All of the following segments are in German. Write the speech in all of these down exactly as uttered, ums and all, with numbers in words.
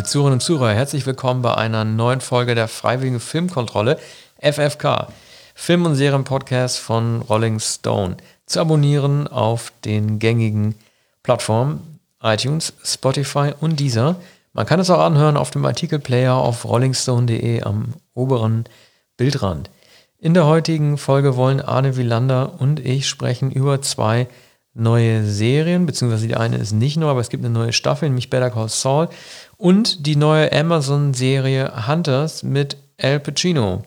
Zuhörerinnen und Zuhörer, herzlich willkommen bei einer neuen Folge der Freiwilligen Filmkontrolle, F F K, Film- und Serienpodcast von Rolling Stone. Zu abonnieren auf den gängigen Plattformen iTunes, Spotify und Deezer. Man kann es auch anhören auf dem Artikelplayer auf rollingstone punkt de am oberen Bildrand. In der heutigen Folge wollen Arne Wielander und ich sprechen über zwei neue Serien, beziehungsweise die eine ist nicht neu, aber es gibt eine neue Staffel, nämlich Better Call Saul und die neue Amazon-Serie Hunters mit Al Pacino.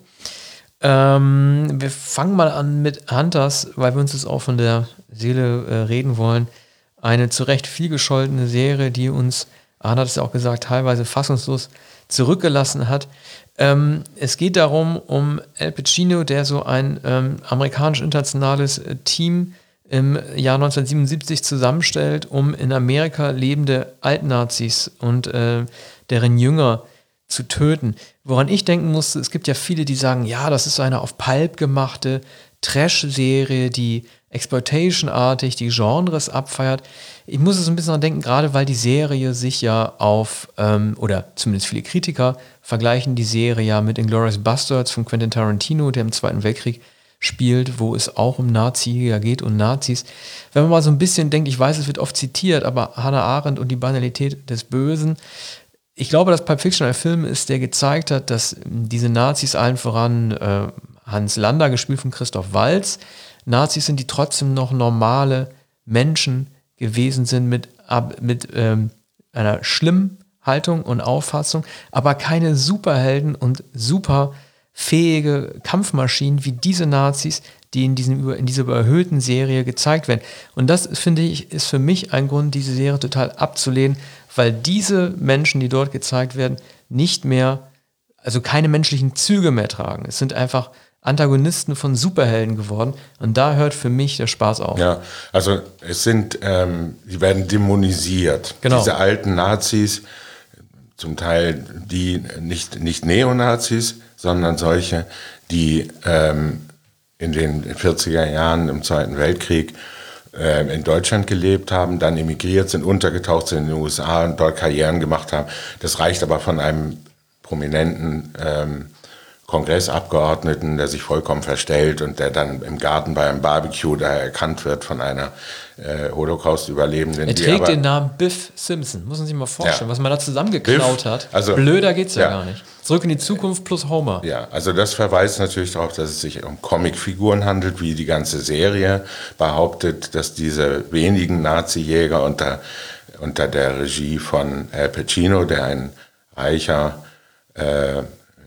Ähm, wir fangen mal an mit Hunters, weil wir uns das auch von der Seele äh, reden wollen. Eine zu Recht viel gescholtene Serie, die uns, Arne hat es ja auch gesagt, teilweise fassungslos zurückgelassen hat. Ähm, es geht darum, um Al Pacino, der so ein ähm, amerikanisch-internationales äh, Team im Jahr neunzehnhundertsiebenundsiebzig zusammenstellt, um in Amerika lebende Altnazis und äh, deren Jünger zu töten. Woran ich denken musste, es gibt ja viele, die sagen, ja, das ist so eine auf Pulp gemachte Trash-Serie, die Exploitation-artig die Genres abfeiert. Ich muss es ein bisschen daran denken, gerade weil die Serie sich ja auf, ähm, oder zumindest viele Kritiker vergleichen die Serie ja mit Inglourious Basterds von Quentin Tarantino, der im Zweiten Weltkrieg spielt, wo es auch um Nazi geht und Nazis. Wenn man mal so ein bisschen denkt, ich weiß, es wird oft zitiert, aber Hannah Arendt und die Banalität des Bösen. Ich glaube, dass Pulp Fiction ein Film ist, der gezeigt hat, dass diese Nazis, allen voran äh, Hans Lander, gespielt von Christoph Waltz, Nazis sind, die trotzdem noch normale Menschen gewesen sind mit, mit ähm, einer schlimmen Haltung und Auffassung, aber keine Superhelden und super fähige Kampfmaschinen wie diese Nazis, die in, diesem, in dieser überhöhten Serie gezeigt werden. Und das, finde ich, ist für mich ein Grund, diese Serie total abzulehnen, weil diese Menschen, die dort gezeigt werden, nicht mehr, also keine menschlichen Züge mehr tragen. Es sind einfach Antagonisten von Superhelden geworden und da hört für mich der Spaß auf. Ja, also es sind, ähm, die werden dämonisiert. Genau. Diese alten Nazis, zum Teil die nicht, nicht Neonazis, sondern solche, die ähm, in den vierziger Jahren im Zweiten Weltkrieg äh, in Deutschland gelebt haben, dann emigriert sind, untergetaucht sind in den U S A und dort Karrieren gemacht haben. Das reicht aber von einem prominenten ähm, Kongressabgeordneten, der sich vollkommen verstellt und der dann im Garten bei einem Barbecue da erkannt wird von einer äh, Holocaust-Überlebenden. Er trägt den Namen Biff Simpson, muss man sich mal vorstellen, ja, was man da zusammengeklaut Biff, hat. Also, blöder geht's ja, ja gar nicht. Zurück in die Zukunft plus Homer. Ja, also das verweist natürlich darauf, dass es sich um Comicfiguren handelt, wie die ganze Serie behauptet, dass diese wenigen Nazi-Jäger unter, unter der Regie von Al Pacino, der ein reicher äh,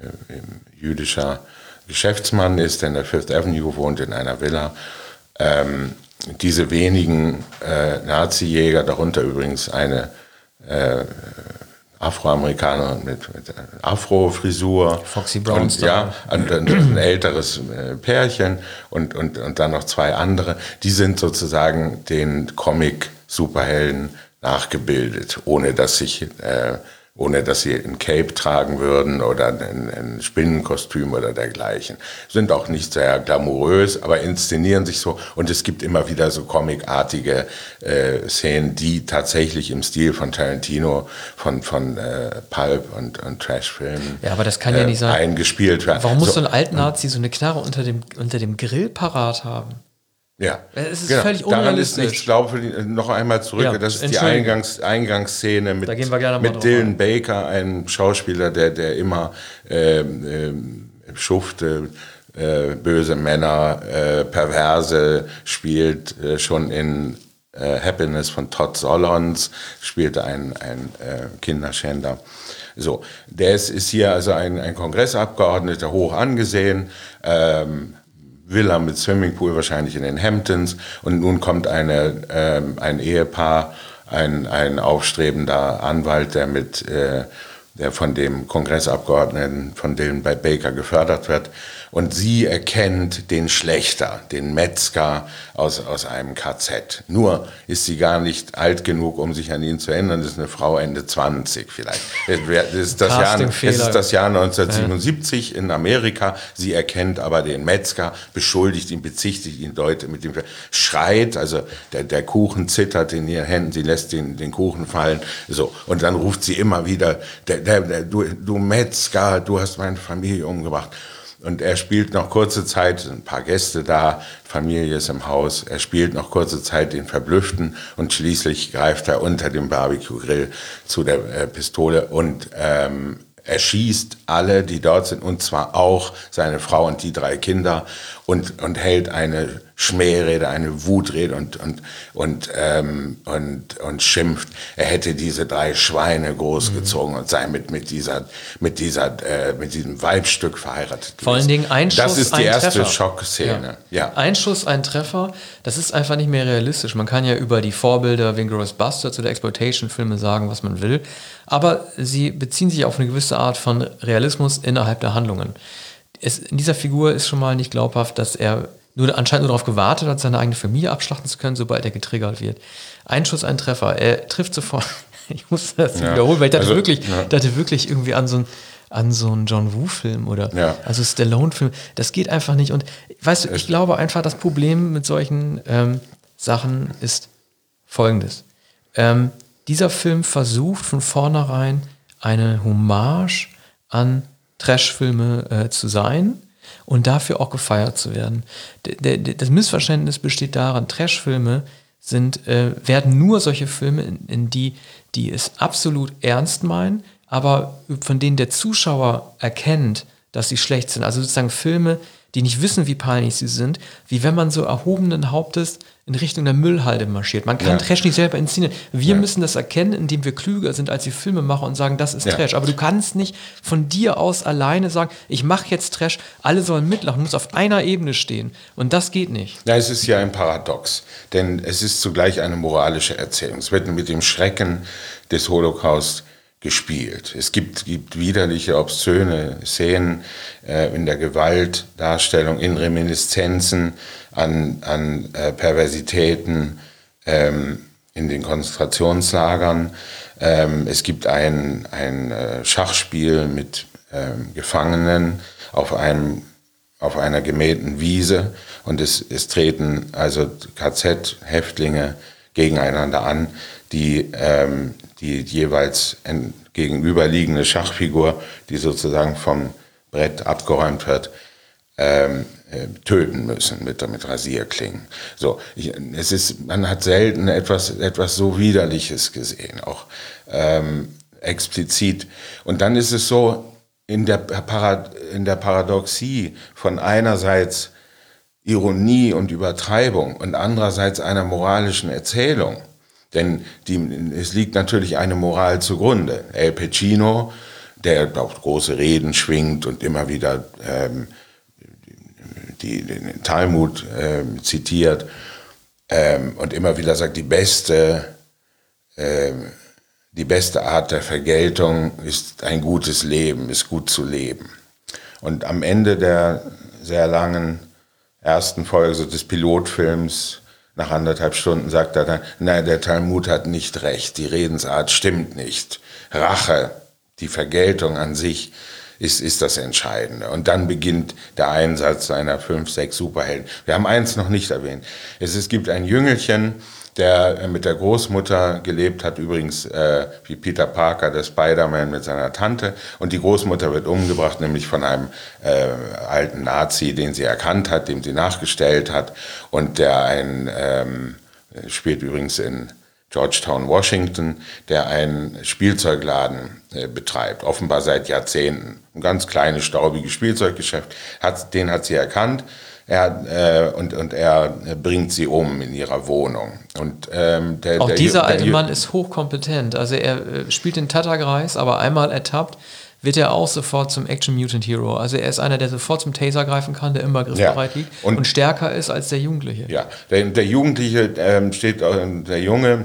jüdischer Geschäftsmann ist, der in der Fifth Avenue wohnt, in einer Villa. Ähm, diese wenigen äh, Nazi-Jäger, darunter übrigens eine äh, Afroamerikanerin mit, mit Afro-Frisur. Foxy Brown. Und, ja, und, und ein älteres äh, Pärchen und, und, und dann noch zwei andere. Die sind sozusagen den Comic-Superhelden nachgebildet, ohne dass sich... Äh, ohne dass sie ein Cape tragen würden oder ein, ein Spinnenkostüm oder dergleichen. Sind auch nicht sehr glamourös, aber inszenieren sich so. Und es gibt immer wieder so comicartige äh, Szenen, die tatsächlich im Stil von Tarantino, von, von äh, Pulp und, und Trashfilmen ja, aber das kann ja nicht sein. äh, eingespielt werden. Warum muss so so ein Altnazi so eine Knarre unter dem, unter dem Grill parat haben? Ja, es ist genau. völlig Daran unrealistisch. ist nichts, ich glaube, noch einmal zurück, Ja, das ist die Eingangs, Eingangsszene mit, mit Dylan Baker, einem Schauspieler, der, der immer äh, äh, schufte, äh, böse Männer, äh, Perverse spielt, äh, schon in äh, Happiness von Todd Solondz, spielte ein, ein äh, Kinderschänder. So, der ist, ist hier also ein, ein Kongressabgeordneter, hoch angesehen, ähm, Villa mit Swimmingpool wahrscheinlich in den Hamptons und nun kommt eine, ähm, ein Ehepaar, ein, ein aufstrebender Anwalt, der mit, äh, der von dem Kongressabgeordneten von Dylan Baker gefördert wird Und sie erkennt den Schlächter, den Metzger aus, aus einem K Z. Nur ist sie gar nicht alt genug, um sich an ihn zu erinnern. Das ist eine Frau Ende zwanzig vielleicht. Das ist das, Jahr, es ist das Jahr neunzehnhundertsiebenundsiebzig in Amerika. Sie erkennt aber den Metzger, beschuldigt ihn, bezichtigt ihn, Leute mit dem schreit, also der, der Kuchen zittert in ihren Händen, sie lässt den, den Kuchen fallen. So. Und dann ruft sie immer wieder, der, der, der, du, du Metzger, du hast meine Familie umgebracht. Und er spielt noch kurze Zeit, ein paar Gäste da, Familie ist im Haus, er spielt noch kurze Zeit den Verblüfften und schließlich greift er unter dem Barbecue-Grill zu der äh, Pistole und ähm, erschießt alle, die dort sind, und zwar auch seine Frau und die drei Kinder und, und hält eine Schmährede, eine Wutrede und, und, und, ähm, und, und schimpft, er hätte diese drei Schweine großgezogen mhm. und sei mit, mit, dieser, mit, dieser, äh, mit diesem Weibstück verheiratet. Vor allen Dingen ein Schuss, das ist die erste Treffer. Schockszene. Ja. Ja. Ein Schuss, ein Treffer, das ist einfach nicht mehr realistisch. Man kann ja über die Vorbilder wie Inglourious Basterds oder Exploitation-Filme sagen, was man will, aber sie beziehen sich auf eine gewisse Art von Realismus innerhalb der Handlungen. Es, in dieser Figur ist schon mal nicht glaubhaft, dass er nur anscheinend nur darauf gewartet hat, seine eigene Familie abschlachten zu können, sobald er getriggert wird. Ein Schuss, ein Treffer. Er trifft sofort. Ich muss das ja. wiederholen, weil ich dachte, also, wirklich, ja. dachte wirklich irgendwie an so ein an so einen John Woo-Film oder ja. also Stallone-Film. Das geht einfach nicht. Und weißt du, ich glaube einfach, das Problem mit solchen ähm, Sachen ist folgendes. Ähm, dieser Film versucht von vornherein eine Hommage an Trash-Filme äh, zu sein und dafür auch gefeiert zu werden. D- d- das Missverständnis besteht darin, Trash-Filme sind, äh, werden nur solche Filme, in, in die, die es absolut ernst meinen, aber von denen der Zuschauer erkennt, dass sie schlecht sind. Also sozusagen Filme, die nicht wissen, wie peinlich sie sind, wie wenn man so erhobenen Hauptes in Richtung der Müllhalde marschiert. Man kann ja. Trash nicht selber inszenieren. Wir ja. müssen das erkennen, indem wir klüger sind als die Filmemacher und sagen, das ist ja. Trash. Aber du kannst nicht von dir aus alleine sagen, ich mache jetzt Trash, alle sollen mitlachen, du musst auf einer Ebene stehen. Und das geht nicht. Ja, es ist ja ein Paradox, denn es ist zugleich eine moralische Erzählung. Es wird mit dem Schrecken des Holocaust gespielt. Es gibt, gibt widerliche, obszöne Szenen äh, in der Gewaltdarstellung, in Reminiszenzen an, an äh, Perversitäten ähm, in den Konzentrationslagern. Ähm, es gibt ein, ein äh, Schachspiel mit ähm, Gefangenen auf einem auf einer gemähten Wiese und es, es treten also K Z-Häftlinge gegeneinander an, die ähm, die jeweils gegenüberliegende Schachfigur, die sozusagen vom Brett abgeräumt wird, ähm, äh, töten müssen mit, mit Rasierklingen. So, ich, es ist, man hat selten etwas, etwas so Widerliches gesehen, auch ähm, explizit. Und dann ist es so, in der, Parad- in der Paradoxie von einerseits Ironie und Übertreibung und andererseits einer moralischen Erzählung. Denn die, es liegt natürlich eine Moral zugrunde. Al Pacino, der auch große Reden schwingt und immer wieder ähm, die, den Talmud ähm, zitiert ähm, und immer wieder sagt, die beste, ähm, die beste Art der Vergeltung ist ein gutes Leben, ist gut zu leben. Und am Ende der sehr langen ersten Folge so des Pilotfilms, nach anderthalb Stunden sagt er dann, nein, der Talmud hat nicht recht, die Redensart stimmt nicht. Rache, die Vergeltung an sich ist, ist das Entscheidende. Und dann beginnt der Einsatz seiner fünf, sechs Superhelden. Wir haben eins noch nicht erwähnt. Es, es gibt ein Jüngelchen, der mit der Großmutter gelebt hat, übrigens äh, wie Peter Parker, der Spider-Man mit seiner Tante. Und die Großmutter wird umgebracht, nämlich von einem äh, alten Nazi, den sie erkannt hat, dem sie nachgestellt hat. Und der ein, ähm, spielt übrigens in Georgetown, Washington, der einen Spielzeugladen äh, betreibt, offenbar seit Jahrzehnten. Ein ganz kleines, staubiges Spielzeuggeschäft. Hat, den hat sie erkannt. Er, äh, und, und er bringt sie um in ihrer Wohnung. Und, ähm, der, Auch der, dieser der, alte der, Mann ist hochkompetent. Also er äh, spielt den Tatterkreis, aber einmal ertappt, wird er auch sofort zum Action Mutant Hero. Also er ist einer, der sofort zum Taser greifen kann, der immer griffbereit ja. liegt und, und stärker ist als der Jugendliche. Ja, der, der Jugendliche ähm, steht, der Junge,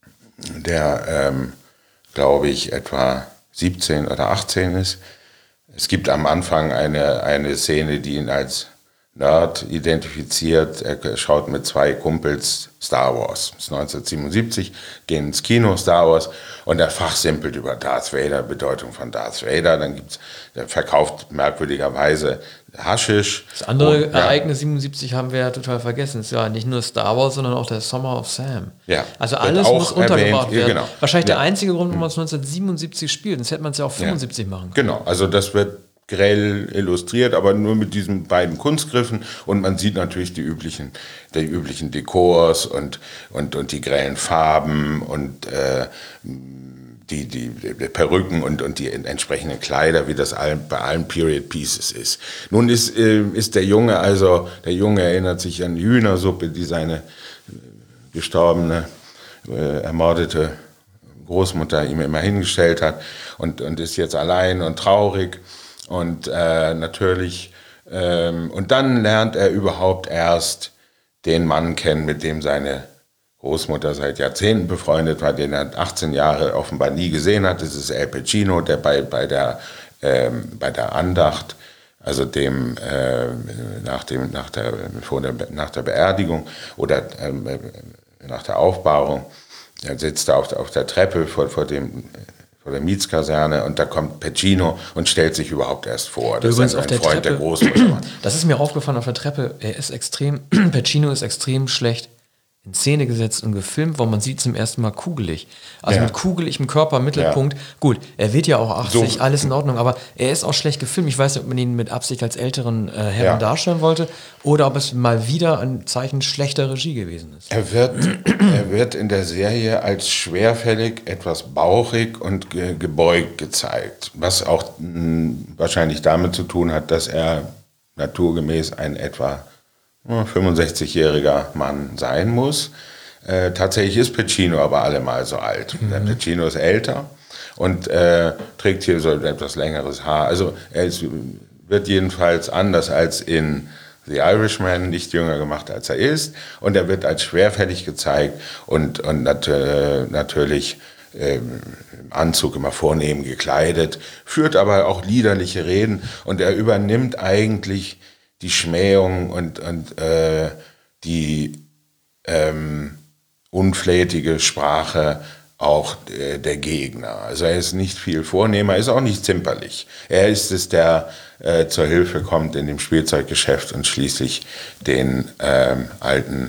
der, ähm, glaube ich, etwa siebzehn oder achtzehn ist, es gibt am Anfang eine, eine Szene, die ihn als Nerd identifiziert. Er schaut mit zwei Kumpels Star Wars. Das ist neunzehnhundertsiebenundsiebzig, gehen ins Kino Star Wars und er fachsimpelt über Darth Vader, Bedeutung von Darth Vader. Dann gibt's, der verkauft merkwürdigerweise Haschisch. Das andere und, Ereignis ja, siebenundsiebzig haben wir ja total vergessen. Es ist ja nicht nur Star Wars, sondern auch der Summer of Sam. Ja, also alles muss untergebracht erwähnt, werden. Genau. Wahrscheinlich ja. der einzige Grund, warum man es neunzehnhundertsiebenundsiebzig spielt. Sonst hätte man es ja auch fünfundsiebzig ja. machen können. Genau, also das wird grell illustriert, aber nur mit diesen beiden Kunstgriffen und man sieht natürlich die üblichen, die üblichen Dekors und, und, und die grellen Farben und äh, die, die, die Perücken und, und die entsprechenden Kleider, wie das bei allen Period Pieces ist. Nun ist, äh, ist der Junge, also der Junge erinnert sich an die Hühnersuppe, die seine gestorbene, äh, ermordete Großmutter ihm immer hingestellt hat und, und ist jetzt allein und traurig. Und äh, natürlich, ähm, und dann lernt er überhaupt erst den Mann kennen, mit dem seine Großmutter seit Jahrzehnten befreundet war, den er achtzehn Jahre offenbar nie gesehen hat. Das ist Al Pacino, der bei, bei, der, ähm, bei der Andacht, also dem, äh, nach, dem nach, der, vor der, nach der Beerdigung oder ähm, nach der Aufbahrung, er sitzt da auf, auf der Treppe vor, vor dem... vor der Mietskaserne und da kommt Pacino und stellt sich überhaupt erst vor. Das ist ein Freund Treppe, der Großmutter. Das ist mir aufgefallen auf der Treppe. Er ist extrem, Pacino ist extrem schlecht in Szene gesetzt und gefilmt, wo man sieht zum ersten Mal kugelig. Also ja. mit kugeligem Körpermittelpunkt. Ja. Gut, er wird ja auch achtzig, so. Alles in Ordnung, aber er ist auch schlecht gefilmt. Ich weiß nicht, ob man ihn mit Absicht als älteren äh, Herrn ja. darstellen wollte oder ob es mal wieder ein Zeichen schlechter Regie gewesen ist. Er wird, er wird in der Serie als schwerfällig, etwas bauchig und ge- gebeugt gezeigt, was auch mh, wahrscheinlich damit zu tun hat, dass er naturgemäß ein etwa fünfundsechzigjähriger Mann sein muss. Äh, tatsächlich ist Pacino aber allemal so alt. Mhm. Der Pacino ist älter und äh, trägt hier so etwas längeres Haar. Also er ist, wird jedenfalls anders als in The Irishman nicht jünger gemacht, als er ist. Und er wird als schwerfällig gezeigt und, und nat- äh, natürlich äh, im Anzug immer vornehm gekleidet, führt aber auch liederliche Reden und er übernimmt eigentlich die Schmähung und, und äh, die ähm, unflätige Sprache auch äh, der Gegner. Also er ist nicht viel vornehmer, ist auch nicht zimperlich. Er ist es, der äh, zur Hilfe kommt in dem Spielzeuggeschäft und schließlich den ähm, alten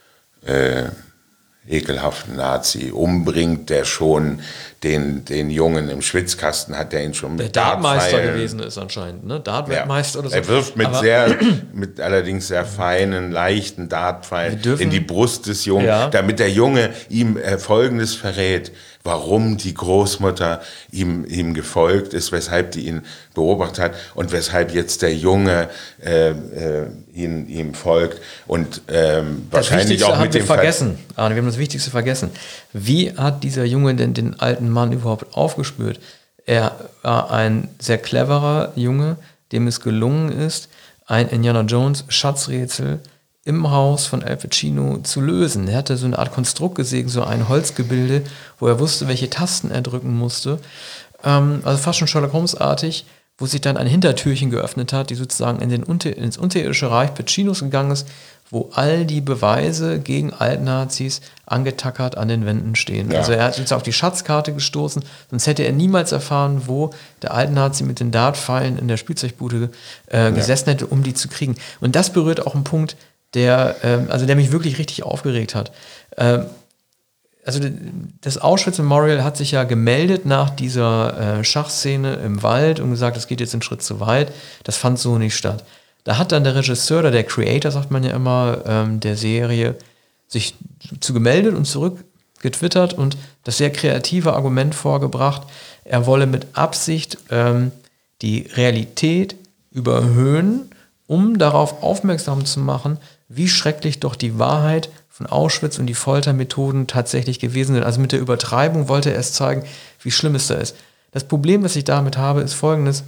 äh, ekelhaften Nazi umbringt, der schon den, den Jungen im Schwitzkasten hat, der ihn schon mit der Dartmeister gewesen ist anscheinend, ne? Dartweltmeister ja. oder so. Er wirft mit Aber sehr, mit allerdings sehr feinen, leichten Dartpfeilen in die Brust des Jungen, ja. damit der Junge ihm äh, Folgendes verrät, warum die Großmutter ihm, ihm gefolgt ist, weshalb die ihn beobachtet hat und weshalb jetzt der Junge äh, äh, ihn, ihm folgt und ähm, wahrscheinlich auch mit dem... Das Wichtigste haben wir vergessen, Arne, wir haben das Wichtigste vergessen. Wie hat dieser Junge denn den alten Mann überhaupt aufgespürt? Er war ein sehr cleverer Junge, dem es gelungen ist, ein Indiana Jones Schatzrätsel im Haus von Al Pacino zu lösen. Er hatte so eine Art Konstrukt gesägt, so ein Holzgebilde, wo er wusste, welche Tasten er drücken musste. Ähm, also fast schon Sherlock Holmes-artig, wo sich dann ein Hintertürchen geöffnet hat, die sozusagen in den Unter- ins unterirdische Reich Pacinos gegangen ist, wo all die Beweise gegen Altnazis angetackert an den Wänden stehen. Ja. Also er hat jetzt auf die Schatzkarte gestoßen, sonst hätte er niemals erfahren, wo der Altnazi mit den Dartpfeilen in der Spielzeugbude äh, ja. gesessen hätte, um die zu kriegen. Und das berührt auch einen Punkt, der, ähm, also der mich wirklich richtig aufgeregt hat. Ähm, also das Auschwitz Memorial hat sich ja gemeldet nach dieser äh, Schachszene im Wald und gesagt, das geht jetzt einen Schritt zu weit. Das fand so nicht statt. Da hat dann der Regisseur oder der Creator, sagt man ja immer, ähm, der Serie sich zu gemeldet und zurückgetwittert und das sehr kreative Argument vorgebracht, er wolle mit Absicht ähm, die Realität überhöhen, um darauf aufmerksam zu machen, wie schrecklich doch die Wahrheit von Auschwitz und die Foltermethoden tatsächlich gewesen sind. Also mit der Übertreibung wollte er erst zeigen, wie schlimm es da ist. Das Problem, was ich damit habe, ist folgendes: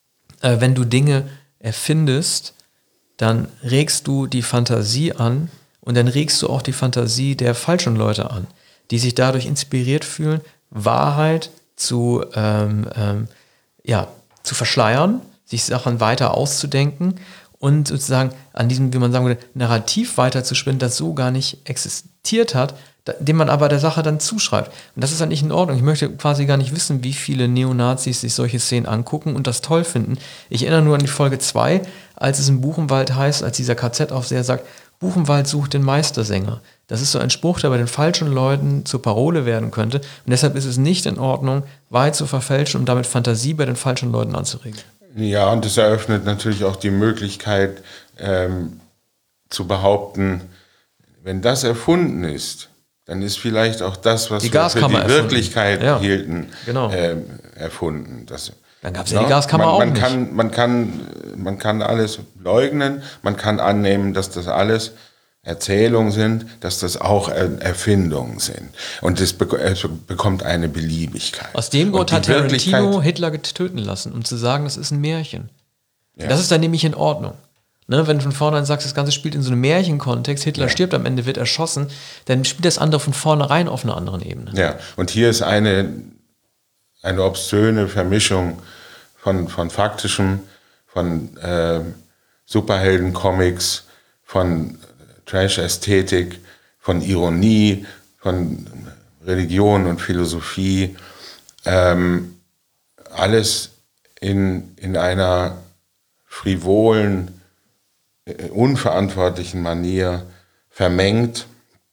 äh, Wenn du Dinge erfindest, dann regst du die Fantasie an und dann regst du auch die Fantasie der falschen Leute an, die sich dadurch inspiriert fühlen, Wahrheit zu, ähm, ähm, ja, zu verschleiern, sich Sachen weiter auszudenken und sozusagen an diesem, wie man sagen würde, Narrativ weiterzuspinnen, das so gar nicht existiert hat, dem man aber der Sache dann zuschreibt. Und das ist dann nicht in Ordnung. Ich möchte quasi gar nicht wissen, wie viele Neonazis sich solche Szenen angucken und das toll finden. Ich erinnere nur an die Folge zwei, als es im Buchenwald heißt, als dieser K Z-Aufseher sagt, Buchenwald sucht den Meistersänger. Das ist so ein Spruch, der bei den falschen Leuten zur Parole werden könnte. Und deshalb ist es nicht in Ordnung, Wahrheit zu verfälschen und damit Fantasie bei den falschen Leuten anzuregen. Ja, und das eröffnet natürlich auch die Möglichkeit, ähm, zu behaupten, wenn das erfunden ist, dann ist vielleicht auch das, was die wir für die erfunden. Wirklichkeit ja. hielten, genau. ähm, erfunden. Das, dann gab es ja die Gaskammer man, auch man nicht. Kann, man, kann, man kann alles leugnen, man kann annehmen, dass das alles Erzählungen sind, dass das auch Erfindungen sind. Und es bekommt eine Beliebigkeit. Aus dem Grund hat Tarantino Hitler töten lassen, um zu sagen, das ist ein Märchen. Ja. Das ist dann nämlich in Ordnung. Ne, wenn du von vornherein sagst, das Ganze spielt in so einem Märchenkontext, Hitler ja. stirbt am Ende, wird erschossen, dann spielt das andere von vornherein auf einer anderen Ebene. Ja, und hier ist eine, eine obszöne Vermischung von, von faktischem, von äh, Superhelden-Comics, von Trash-Ästhetik, von Ironie, von Religion und Philosophie, ähm, alles in, in einer frivolen, unverantwortlichen Manier vermengt,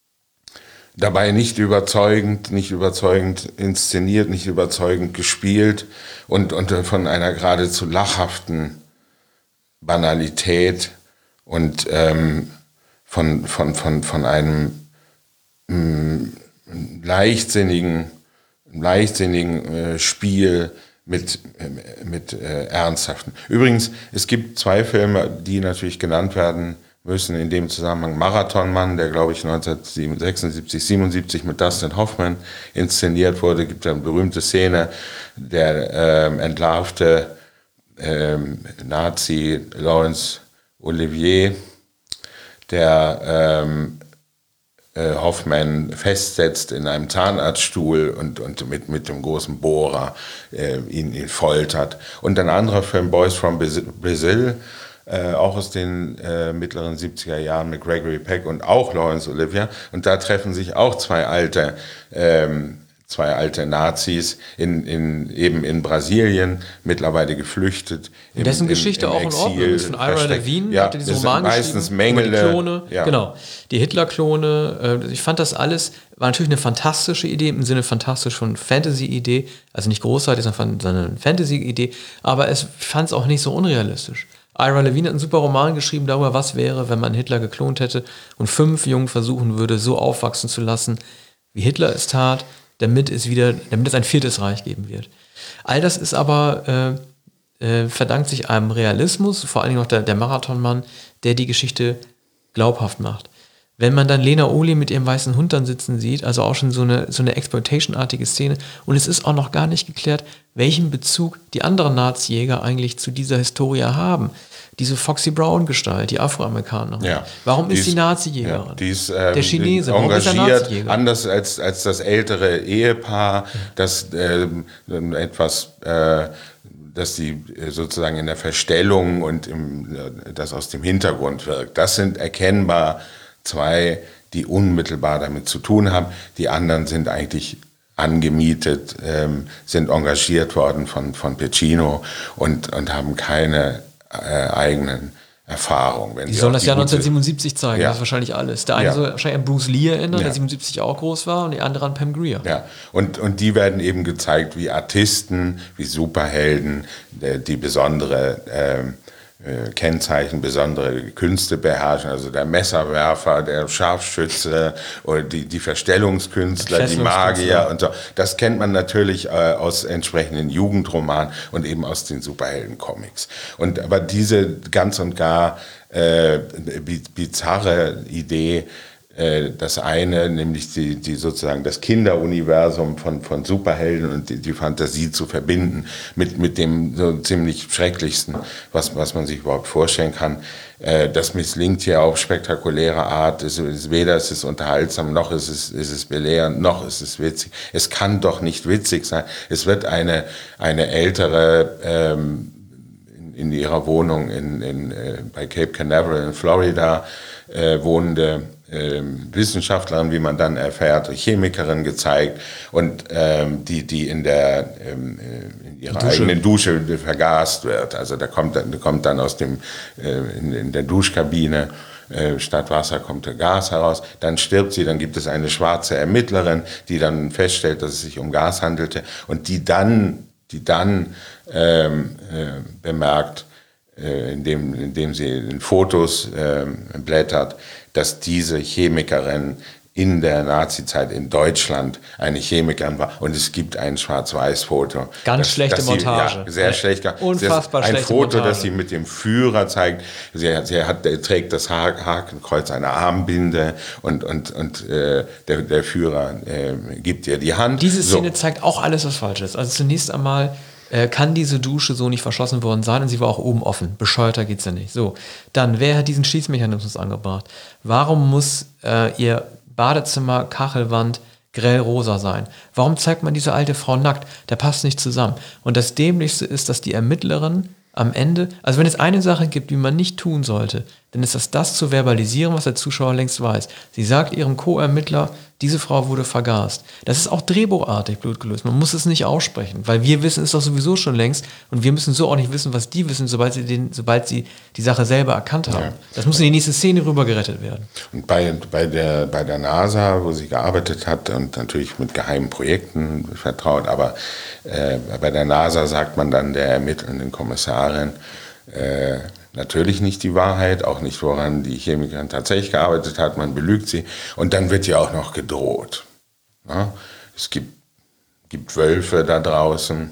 dabei nicht überzeugend, nicht überzeugend inszeniert, nicht überzeugend gespielt und, und von einer geradezu lachhaften Banalität und ähm, von, von, von, von einem mh, leichtsinnigen, leichtsinnigen äh, Spiel mit, mit äh, ernsthaften. Übrigens, es gibt zwei Filme, die natürlich genannt werden müssen in dem Zusammenhang. Marathonmann, der glaube ich neunzehnhundertsechsundsiebzig, siebenundsiebzig mit Dustin Hoffman inszeniert wurde, gibt eine berühmte Szene, der ähm, entlarvte ähm, Nazi Laurence Olivier, der ähm, äh, Hoffman festsetzt in einem Zahnarztstuhl und, und mit, mit dem großen Bohrer äh, ihn, ihn foltert. Und ein anderer Film, Boys from Brazil, äh, auch aus den äh, mittleren siebziger Jahren mit Gregory Peck und auch Laurence Olivier. Und da treffen sich auch zwei alte ähm, zwei alte Nazis in, in, eben in Brasilien, mittlerweile geflüchtet. Im, dessen Geschichte im, im auch in Ordnung ist. Von Ira Levine, ja, hat diesen Roman meistens Mängel, die Klone, ja. Genau, die Hitler-Klone. Äh, ich fand das alles, war natürlich eine fantastische Idee, im Sinne fantastisch von Fantasy-Idee, also nicht großartig, sondern eine Fantasy-Idee, aber es, ich fand es auch nicht so unrealistisch. Ira Levine hat einen super Roman geschrieben darüber, was wäre, wenn man Hitler geklont hätte und fünf Jungen versuchen würde, so aufwachsen zu lassen, wie Hitler es tat, damit es wieder, damit es ein viertes Reich geben wird. All das ist aber, äh, äh, verdankt sich einem Realismus, vor allen Dingen auch der, der Marathonmann, der die Geschichte glaubhaft macht. Wenn man dann Lena Olin mit ihrem weißen Hund dann sitzen sieht, also auch schon so eine, so eine Exploitation-artige Szene, und es ist auch noch gar nicht geklärt, welchen Bezug die anderen Nazi-Jäger eigentlich zu dieser Historie haben. Diese Foxy Brown-Gestalt, die Afroamerikanerin. Ja, warum ist sie Nazi-Jägerin? Ja, die ist, ähm, der Chinese, warum engagiert, ist er Nazi-Jäger? Anders als, als das ältere Ehepaar, das ähm, etwas, äh, dass die sozusagen in der Verstellung und im, das aus dem Hintergrund wirkt. Das sind erkennbar zwei, die unmittelbar damit zu tun haben. Die anderen sind eigentlich angemietet, ähm, sind engagiert worden von, von Pacino und, und haben keine Äh, eigenen Erfahrungen. Wenn die sollen das Jahr neunzehnhundertsiebenundsiebzig zeigen, ja. das ist wahrscheinlich alles. Der eine ja. soll wahrscheinlich an Bruce Lee erinnern, ja. der siebenundsiebzig auch groß war, und die andere an Pam Grier. Ja, und, und die werden eben gezeigt wie Artisten, wie Superhelden, die, die besondere ähm, äh, Kennzeichen, besondere Künste beherrschen, also der Messerwerfer, der Scharfschütze oder die, die Verstellungskünstler, die Magier und so. Das kennt man natürlich äh, aus entsprechenden Jugendromanen und eben aus den Superhelden-Comics. Und aber diese ganz und gar äh, bizarre Idee, das eine, nämlich die, die sozusagen das Kinderuniversum von, von Superhelden und die, die Fantasie zu verbinden mit, mit dem so ziemlich Schrecklichsten, was, was man sich überhaupt vorstellen kann. Das misslingt hier auf spektakuläre Art. Es ist, weder ist es unterhaltsam, noch ist es, ist es belehrend, noch ist es witzig. Es kann doch nicht witzig sein. Es wird eine, eine ältere, ähm, in, in ihrer Wohnung in, in, äh, bei Cape Canaveral in Florida äh, wohnende Wissenschaftlerin, wie man dann erfährt, Chemikerin gezeigt und ähm, die, die in der ähm, in ihrer Dusche. eigenen Dusche vergast wird. Also da kommt, da kommt dann aus dem äh, in, in der Duschkabine äh, statt Wasser kommt Gas heraus. Dann stirbt sie, dann gibt es eine schwarze Ermittlerin, die dann feststellt, dass es sich um Gas handelte und die dann, die dann ähm, äh, bemerkt, äh, indem, indem sie in Fotos äh, blättert, dass diese Chemikerin in der Nazizeit in Deutschland eine Chemikerin war. Und es gibt ein Schwarz-Weiß-Foto. Ganz dass, schlechte dass sie, Montage. Ja, sehr äh, schlecht. Unfassbar ein schlechte Foto, Montage. das sie mit dem Führer zeigt. Sie, sie hat, trägt das Hakenkreuz, eine Armbinde und, und, und äh, der, der Führer äh, gibt ihr die Hand. Diese Szene so. zeigt auch alles, was falsch ist. Also zunächst einmal äh, kann diese Dusche so nicht verschlossen worden sein und sie war auch oben offen. Bescheuerter geht's ja nicht. So, dann, wer hat diesen Schließmechanismus angebracht? Warum muss äh, ihr Badezimmer, Kachelwand grellrosa sein? Warum zeigt man diese alte Frau nackt? Der passt nicht zusammen. Und das Dämlichste ist, dass die Ermittlerin am Ende, also wenn es eine Sache gibt, die man nicht tun sollte, dann ist das, das zu verbalisieren, was der Zuschauer längst weiß. Sie sagt ihrem Co-Ermittler, diese Frau wurde vergast. Das ist auch drehbuchartig blöd gelöst. Man muss es nicht aussprechen, weil wir wissen es doch sowieso schon längst und wir müssen so auch nicht wissen, was die wissen, sobald sie, den, sobald sie die Sache selber erkannt haben. Ja. Das muss in die nächste Szene rüber gerettet werden. Und bei, bei, der, bei der NASA, wo sie gearbeitet hat und natürlich mit geheimen Projekten vertraut, aber äh, bei der NASA sagt man dann der ermittelnden Kommissarin, äh, natürlich nicht die Wahrheit, auch nicht, woran die Chemikerin tatsächlich gearbeitet hat, man belügt sie und dann wird ja auch noch gedroht. Ja? Es gibt, gibt Wölfe da draußen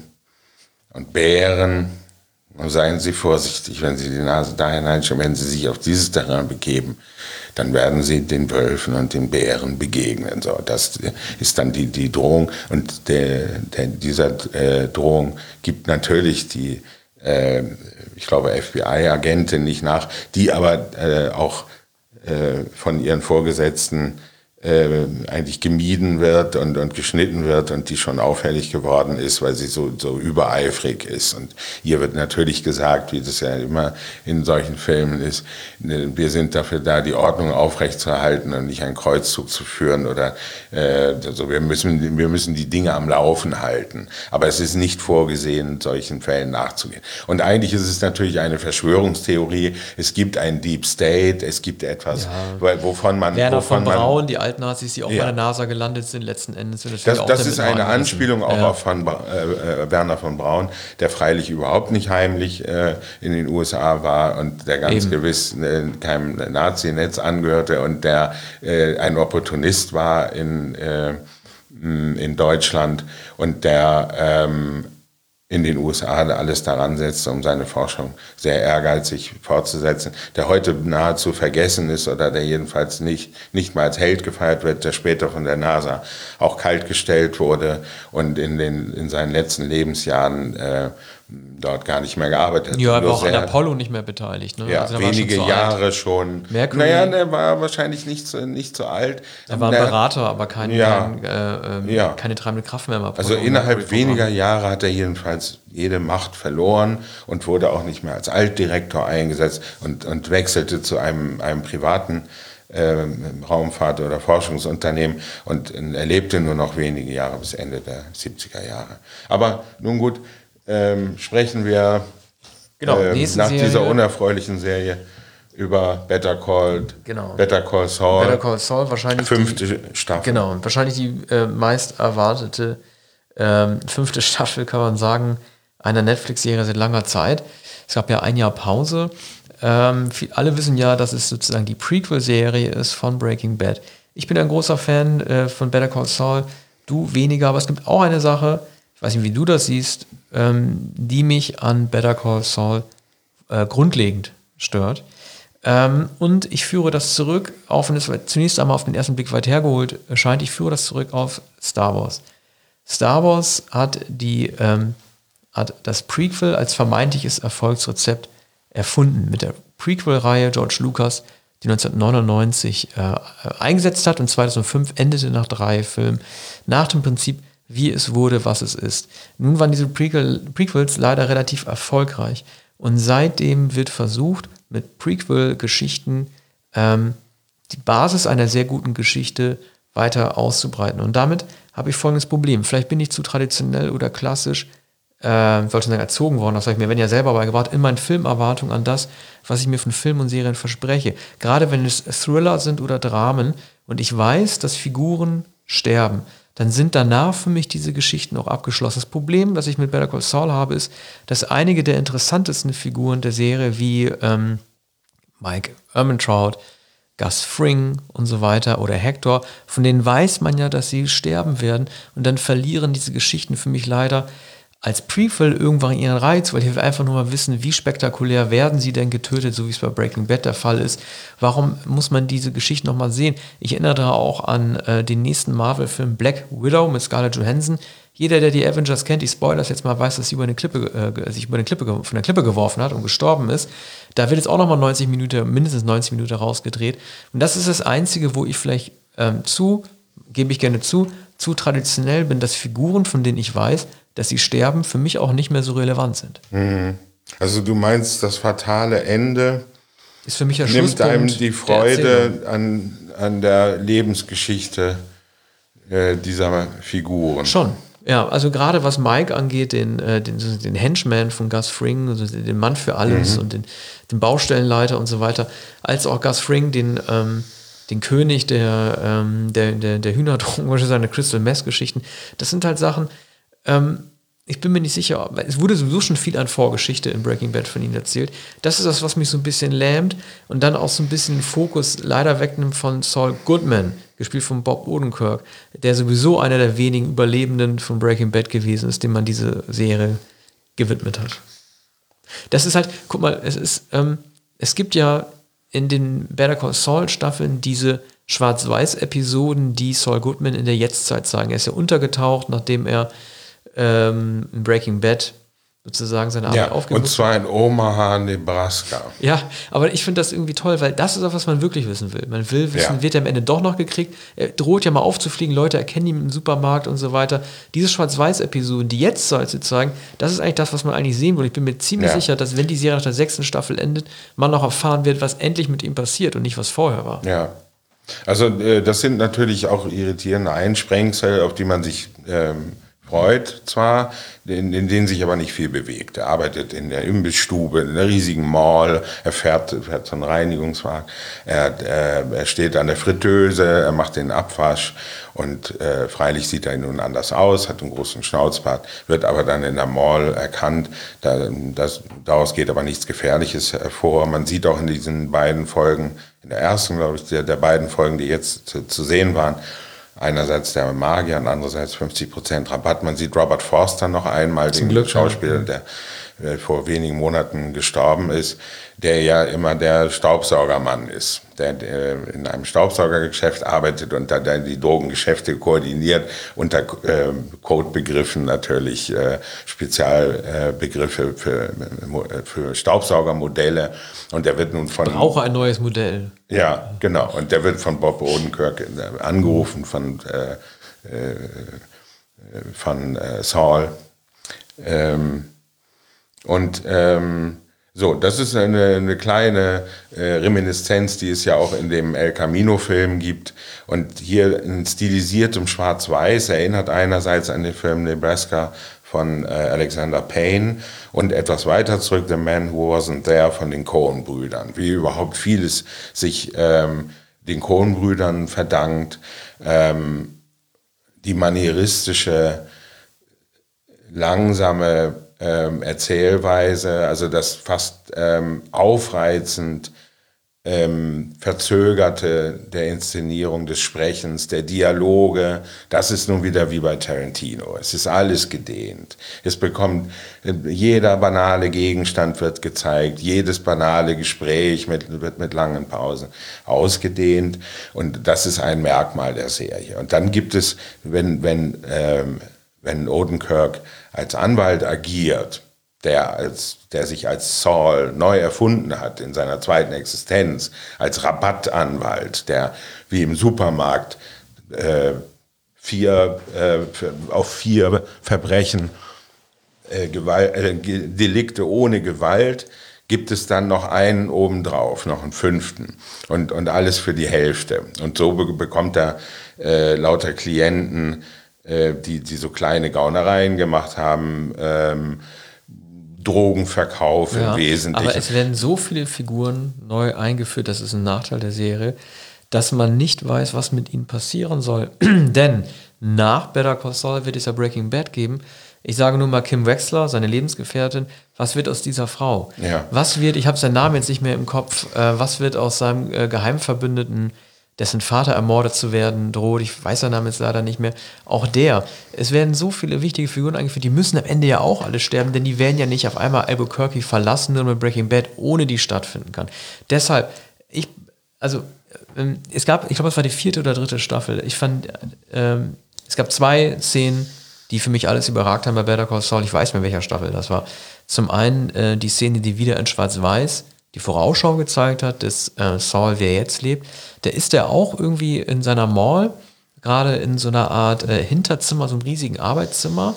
und Bären, und seien Sie vorsichtig, wenn Sie die Nase da hineinschauen, wenn Sie sich auf dieses Terrain begeben, dann werden Sie den Wölfen und den Bären begegnen. So, das ist dann die, die Drohung und der, der, dieser äh, Drohung gibt natürlich die ich glaube, F B I-Agentin nicht nach, die aber äh, auch äh, von ihren Vorgesetzten äh, eigentlich gemieden wird und, und geschnitten wird und die schon auffällig geworden ist, weil sie so, so übereifrig ist. Und ihr wird natürlich gesagt, wie das ja immer in solchen Filmen ist, wir sind dafür da, die Ordnung aufrechtzuerhalten und nicht einen Kreuzzug zu führen oder äh, also wir müssen, wir müssen die Dinge am Laufen halten. Aber es ist nicht vorgesehen, solchen Fällen nachzugehen. Und eigentlich ist es natürlich eine Verschwörungstheorie. Es gibt einen Deep State, es gibt etwas, ja. wovon man... Werner wovon von Braun, man, die Nazis, die auch ja. bei der NASA gelandet sind, letzten Endes. Das, das, das ist eine Anspielung auch ja. auf von, äh, Werner von Braun, der freilich überhaupt nicht heimlich äh, in den U S A war und der ganz Eben. gewiss äh, keinem Nazi-Netz angehörte und der äh, ein Opportunist war in, äh, in Deutschland und der ähm, in den U S A alles daran setzt, um seine Forschung sehr ehrgeizig fortzusetzen, der heute nahezu vergessen ist oder der jedenfalls nicht, nicht mal als Held gefeiert wird, der später von der NASA auch kaltgestellt wurde und in, den, in seinen letzten Lebensjahren äh, dort gar nicht mehr gearbeitet hat. Ja, aber auch an Apollo nicht mehr beteiligt. Ne? Ja, also wenige schon Jahre schon. Mercury. Naja, der war wahrscheinlich nicht so, nicht so alt. Er war ein der, Berater, aber kein, ja, kein, äh, äh, ja. keine treibende Kraft mehr. Apollo also innerhalb weniger Jahre hat er jedenfalls jede Macht verloren und wurde auch nicht mehr als Altdirektor eingesetzt und, und wechselte zu einem, einem privaten äh, Raumfahrt- oder Forschungsunternehmen und er lebte nur noch wenige Jahre bis Ende der siebziger Jahre. Aber nun gut, ähm, sprechen wir genau, äh, nach Serie. dieser unerfreulichen Serie über Better Call, genau. Better Call Saul. Better Call Saul, wahrscheinlich fünfte die, Staffel. Genau, wahrscheinlich die äh, meist erwartete ähm, fünfte Staffel, kann man sagen, einer Netflix-Serie seit langer Zeit. Es gab ja ein Jahr Pause. Ähm, viel, alle wissen ja, dass es sozusagen die Prequel-Serie ist von Breaking Bad. Ich bin ein großer Fan äh, von Better Call Saul, du weniger, aber es gibt auch eine Sache, ich weiß nicht, wie du das siehst, ähm, die mich an Better Call Saul äh, grundlegend stört. Ähm, und ich führe das zurück, auch wenn es zunächst einmal auf den ersten Blick weit hergeholt erscheint, ich führe das zurück auf Star Wars. Star Wars hat, die, ähm, hat das Prequel als vermeintliches Erfolgsrezept erfunden. Mit der Prequel-Reihe George Lucas, die neunzehnhundertneunundneunzig äh, eingesetzt hat und zweitausendfünf endete nach drei Filmen nach dem Prinzip, wie es wurde, was es ist. Nun waren diese Prequel, Prequels leider relativ erfolgreich und seitdem wird versucht, mit Prequel-Geschichten ähm, die Basis einer sehr guten Geschichte weiter auszubreiten. Und damit habe ich folgendes Problem. Vielleicht bin ich zu traditionell oder klassisch, äh, ich wollte sagen, erzogen worden, das habe ich mir wenn ja selber beigebracht, in meinen Filmerwartungen an das, was ich mir von Filmen und Serien verspreche. Gerade wenn es Thriller sind oder Dramen und ich weiß, dass Figuren sterben, dann sind danach für mich diese Geschichten auch abgeschlossen. Das Problem, das ich mit Better Call Saul habe, ist, dass einige der interessantesten Figuren der Serie, wie ähm, Mike Ehrmantraut, Gus Fring und so weiter oder Hector, von denen weiß man ja, dass sie sterben werden und dann verlieren diese Geschichten für mich leider als Prequel irgendwann ihren Reiz, weil ich will einfach nur mal wissen, wie spektakulär werden sie denn getötet, so wie es bei Breaking Bad der Fall ist. Warum muss man diese Geschichte nochmal sehen? Ich erinnere auch an äh, den nächsten Marvel-Film Black Widow mit Scarlett Johansson. Jeder, der die Avengers kennt, die Spoilers jetzt mal weiß, dass sie über eine Klippe, äh, sich über eine Klippe, von der Klippe geworfen hat und gestorben ist. Da wird jetzt auch nochmal neunzig Minuten, mindestens neunzig Minuten rausgedreht. Und das ist das Einzige, wo ich vielleicht ähm, zu, gebe ich gerne zu, zu traditionell bin, dass Figuren, von denen ich weiß, dass sie sterben, für mich auch nicht mehr so relevant sind. Also du meinst, das fatale Ende ist für mich der nimmt einem die Freude an, an der Lebensgeschichte äh, dieser Figuren. Schon, ja. Also gerade was Mike angeht, den, äh, den, den Henchman von Gus Fring, also den Mann für alles mhm. und den, den Baustellenleiter und so weiter, als auch Gus Fring, den ähm, den König der, ähm, der, der, der Hühnerdrogen, seine Crystal Meth-Geschichten. Das sind halt Sachen, ähm, ich bin mir nicht sicher, es wurde sowieso schon viel an Vorgeschichte in Breaking Bad von ihnen erzählt. Das ist das, was mich so ein bisschen lähmt und dann auch so ein bisschen den Fokus leider wegnimmt von Saul Goodman, gespielt von Bob Odenkirk, der sowieso einer der wenigen Überlebenden von Breaking Bad gewesen ist, dem man diese Serie gewidmet hat. Das ist halt, guck mal, es ist, ähm, es gibt ja in den Better Call Saul Staffeln diese Schwarz-Weiß-Episoden, die Saul Goodman in der Jetztzeit zeigen. Er ist ja untergetaucht, nachdem er ähm, in Breaking Bad sozusagen seine Arbeit ja, aufgegeben hat. Und zwar in Omaha, Nebraska. Ja, aber ich finde das irgendwie toll, weil das ist auch, was man wirklich wissen will. Man will wissen, ja. wird er am Ende doch noch gekriegt? Er droht ja mal aufzufliegen, Leute erkennen ihn im Supermarkt und so weiter. Diese Schwarz-Weiß-Episoden, die jetzt zu zeigen, das ist eigentlich das, was man eigentlich sehen will. Ich bin mir ziemlich ja. sicher, dass wenn die Serie nach der sechsten Staffel endet, man noch erfahren wird, was endlich mit ihm passiert und nicht, was vorher war. Ja, also äh, das sind natürlich auch irritierende Einsprengsel, auf die man sich ähm, freut zwar, in, in denen sich aber nicht viel bewegt. Er arbeitet in der Imbissstube, in der riesigen Mall, er fährt, fährt so einen Reinigungswagen, er, er, er steht an der Fritteuse, er macht den Abwasch und äh, freilich sieht er nun anders aus, hat einen großen Schnauzbart, wird aber dann in der Mall erkannt. Da, das, daraus geht aber nichts Gefährliches hervor. Man sieht auch in diesen beiden Folgen, in der ersten, glaube ich, der, der beiden Folgen, die jetzt zu, zu sehen waren, einerseits der Magier und andererseits fünfzig Prozent Rabatt. Man sieht Robert Forster noch einmal, den Glück, Schauspieler, der äh, vor wenigen Monaten gestorben ist, der ja immer der Staubsaugermann ist, der, der in einem Staubsaugergeschäft arbeitet und da der die Drogengeschäfte koordiniert, unter äh, Codebegriffen natürlich äh, Spezialbegriffe äh, für, für Staubsaugermodelle. Und der wird nun von... Ich brauche ein neues Modell. Ja, genau. Und der wird von Bob Odenkirk angerufen, von, äh, äh, von äh, Saul. Ähm, und ähm, so, das ist eine, eine kleine äh, Reminiszenz, die es ja auch in dem El Camino-Film gibt. Und hier in stilisiertem Schwarz-Weiß erinnert einerseits an den Film Nebraska von äh, Alexander Payne und etwas weiter zurück The Man Who Wasn't There von den Coen-Brüdern. Wie überhaupt vieles sich ähm, den Coen-Brüdern verdankt. Ähm, die manieristische, langsame ähm, Erzählweise, also das fast ähm, aufreizend ähm, Verzögerte der Inszenierung, des Sprechens, der Dialoge, das ist nun wieder wie bei Tarantino. Es ist alles gedehnt. Es bekommt, jeder banale Gegenstand wird gezeigt, jedes banale Gespräch mit, wird mit langen Pausen ausgedehnt. Und das ist ein Merkmal der Serie. Und dann gibt es, wenn, wenn, ähm, wenn Odenkirk als Anwalt agiert, der, als, der sich als Saul neu erfunden hat in seiner zweiten Existenz, als Rabattanwalt, der wie im Supermarkt äh, vier, äh, auf vier Verbrechen, äh, Gewalt, äh, Delikte ohne Gewalt, gibt es dann noch einen obendrauf, noch einen fünften und, und alles für die Hälfte. Und so be- bekommt er äh, lauter Klienten, äh, die, die so kleine Gaunereien gemacht haben, ähm, Drogenverkauf ja, im Wesentlichen. Aber es werden so viele Figuren neu eingeführt, das ist ein Nachteil der Serie, dass man nicht weiß, was mit ihnen passieren soll. Denn nach Better Call Saul wird es ja Breaking Bad geben. Ich sage nur mal Kim Wexler, seine Lebensgefährtin. Was wird aus dieser Frau? Ja. Was wird, ich habe seinen Namen jetzt nicht mehr im Kopf, äh, was wird aus seinem äh, Geheimverbündeten, dessen Vater ermordet zu werden droht, ich weiß seinen Namen jetzt leider nicht mehr, auch der. Es werden so viele wichtige Figuren eingeführt, die müssen am Ende ja auch alle sterben, denn die werden ja nicht auf einmal Albuquerque verlassen, nur mit Breaking Bad ohne die stattfinden kann. Deshalb, ich, also, ähm, es gab, ich glaube, es war die vierte oder dritte Staffel, ich fand, ähm, es gab zwei Szenen, die für mich alles überragt haben bei Better Call Saul, ich weiß mehr, welcher Staffel das war. Zum einen äh, die Szene, die wieder in Schwarz-Weiß die Vorausschau gezeigt hat, dass äh, Saul, wer jetzt lebt, der ist ja auch irgendwie in seiner Mall, gerade in so einer Art äh, Hinterzimmer, so einem riesigen Arbeitszimmer,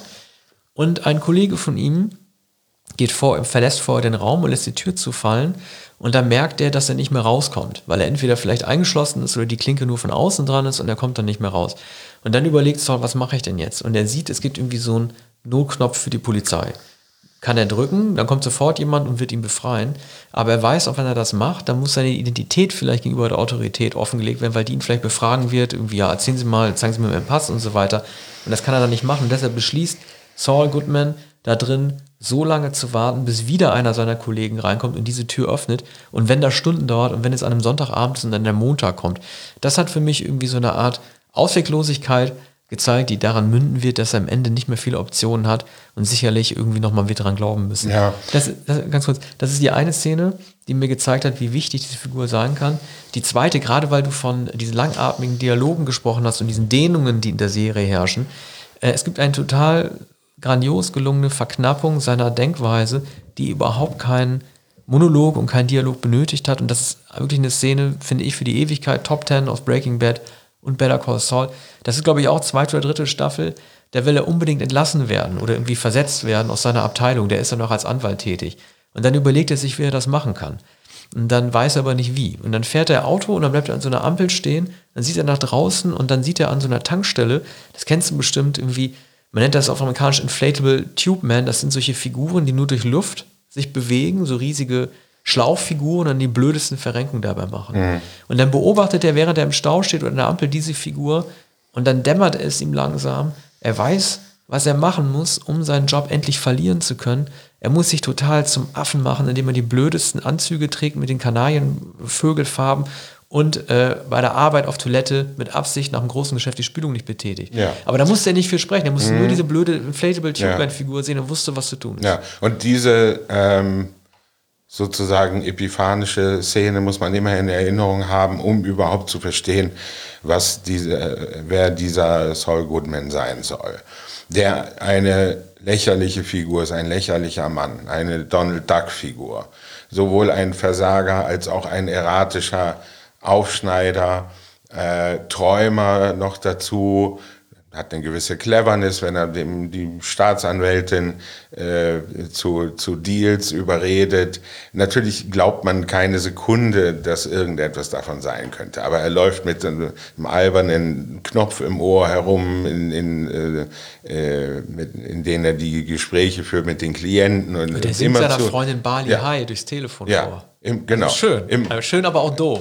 und ein Kollege von ihm geht vor, verlässt vorher den Raum und lässt die Tür zufallen, und dann merkt er, dass er nicht mehr rauskommt, weil er entweder vielleicht eingeschlossen ist oder die Klinke nur von außen dran ist und er kommt dann nicht mehr raus. Und dann überlegt Saul, was mache ich denn jetzt? Und er sieht, es gibt irgendwie so einen Notknopf für die Polizei. Kann er drücken, dann kommt sofort jemand und wird ihn befreien. Aber er weiß auch, wenn er das macht, dann muss seine Identität vielleicht gegenüber der Autorität offengelegt werden, weil die ihn vielleicht befragen wird, irgendwie, ja, erzählen Sie mal, zeigen Sie mir meinen Pass und so weiter. Und das kann er dann nicht machen. Und deshalb beschließt Saul Goodman da drin, so lange zu warten, bis wieder einer seiner Kollegen reinkommt und diese Tür öffnet. Und wenn das Stunden dauert und wenn es an einem Sonntagabend ist und dann der Montag kommt, das hat für mich irgendwie so eine Art Ausweglosigkeit gezeigt, die daran münden wird, dass er am Ende nicht mehr viele Optionen hat und sicherlich irgendwie nochmal wieder dran glauben müssen. Ja. Das, das, ganz kurz, das ist die eine Szene, die mir gezeigt hat, wie wichtig diese Figur sein kann. Die zweite, gerade weil du von diesen langatmigen Dialogen gesprochen hast und diesen Dehnungen, die in der Serie herrschen, äh, es gibt eine total grandios gelungene Verknappung seiner Denkweise, die überhaupt keinen Monolog und keinen Dialog benötigt hat, und das ist wirklich eine Szene, finde ich, für die Ewigkeit, Top Ten aus Breaking Bad und Better Call Saul. Das ist, glaube ich, auch zweite oder dritte Staffel. Da will er unbedingt entlassen werden oder irgendwie versetzt werden aus seiner Abteilung. Der ist ja noch als Anwalt tätig. Und dann überlegt er sich, wie er das machen kann. Und dann weiß er aber nicht wie. Und dann fährt er Auto und dann bleibt er an so einer Ampel stehen. Dann sieht er nach draußen und dann sieht er an so einer Tankstelle, das kennst du bestimmt irgendwie, man nennt das auf amerikanisch Inflatable Tube Man. Das sind solche Figuren, die nur durch Luft sich bewegen, so riesige Schlauchfiguren und dann die blödesten Verrenkungen dabei machen. Mhm. Und dann beobachtet er, während er im Stau steht oder in der Ampel, diese Figur, und dann dämmert es ihm langsam. Er weiß, was er machen muss, um seinen Job endlich verlieren zu können. Er muss sich total zum Affen machen, indem er die blödesten Anzüge trägt mit den Kanarienvögelfarben und äh, bei der Arbeit auf Toilette mit Absicht nach einem großen Geschäft die Spülung nicht betätigt. Ja. Aber da musste er nicht viel sprechen. Er musste mhm. nur diese blöde Inflatable Tube Man Figur sehen und wusste, was zu tun ist. Ja, und diese ähm sozusagen epiphanische Szene muss man immer in Erinnerung haben, um überhaupt zu verstehen, was diese, wer dieser Saul Goodman sein soll. Der eine lächerliche Figur ist, ein lächerlicher Mann, eine Donald Duck-Figur. Sowohl ein Versager als auch ein erratischer Aufschneider, äh, Träumer noch dazu, hat eine gewisse Cleverness, wenn er dem, die Staatsanwältin äh, zu, zu Deals überredet. Natürlich glaubt man keine Sekunde, dass irgendetwas davon sein könnte. Aber er läuft mit einem albernen Knopf im Ohr herum, in, in, äh, mit, in denen er die Gespräche führt mit den Klienten. Und der singt seiner Freundin Bali ja. High durchs Telefon ja, vor. Im, genau. Schön. Im, Schön, aber auch doof.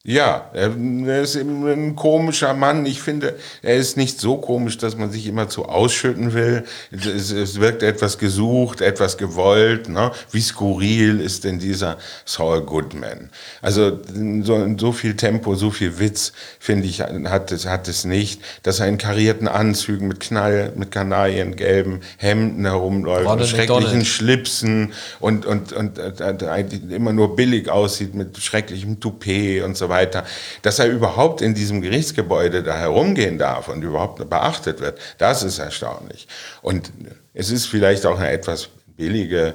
Ja, er ist ein komischer Mann. Ich finde, er ist nicht so komisch, dass man sich immer zu ausschütten will. Es, es wirkt etwas gesucht, etwas gewollt. Ne? Wie skurril ist denn dieser Saul Goodman? Also so, so viel Tempo, so viel Witz, finde ich, hat es, hat es nicht. Dass er in karierten Anzügen mit Knall, mit kanariengelben Hemden herumläuft, Ronald mit schrecklichen McDonald. Schlipsen und, und, und, und, und immer nur billig aussieht mit schrecklichem Toupet und so weiter. Weiter, dass er überhaupt in diesem Gerichtsgebäude da herumgehen darf und überhaupt beachtet wird, das ist erstaunlich. Und es ist vielleicht auch eine etwas billige,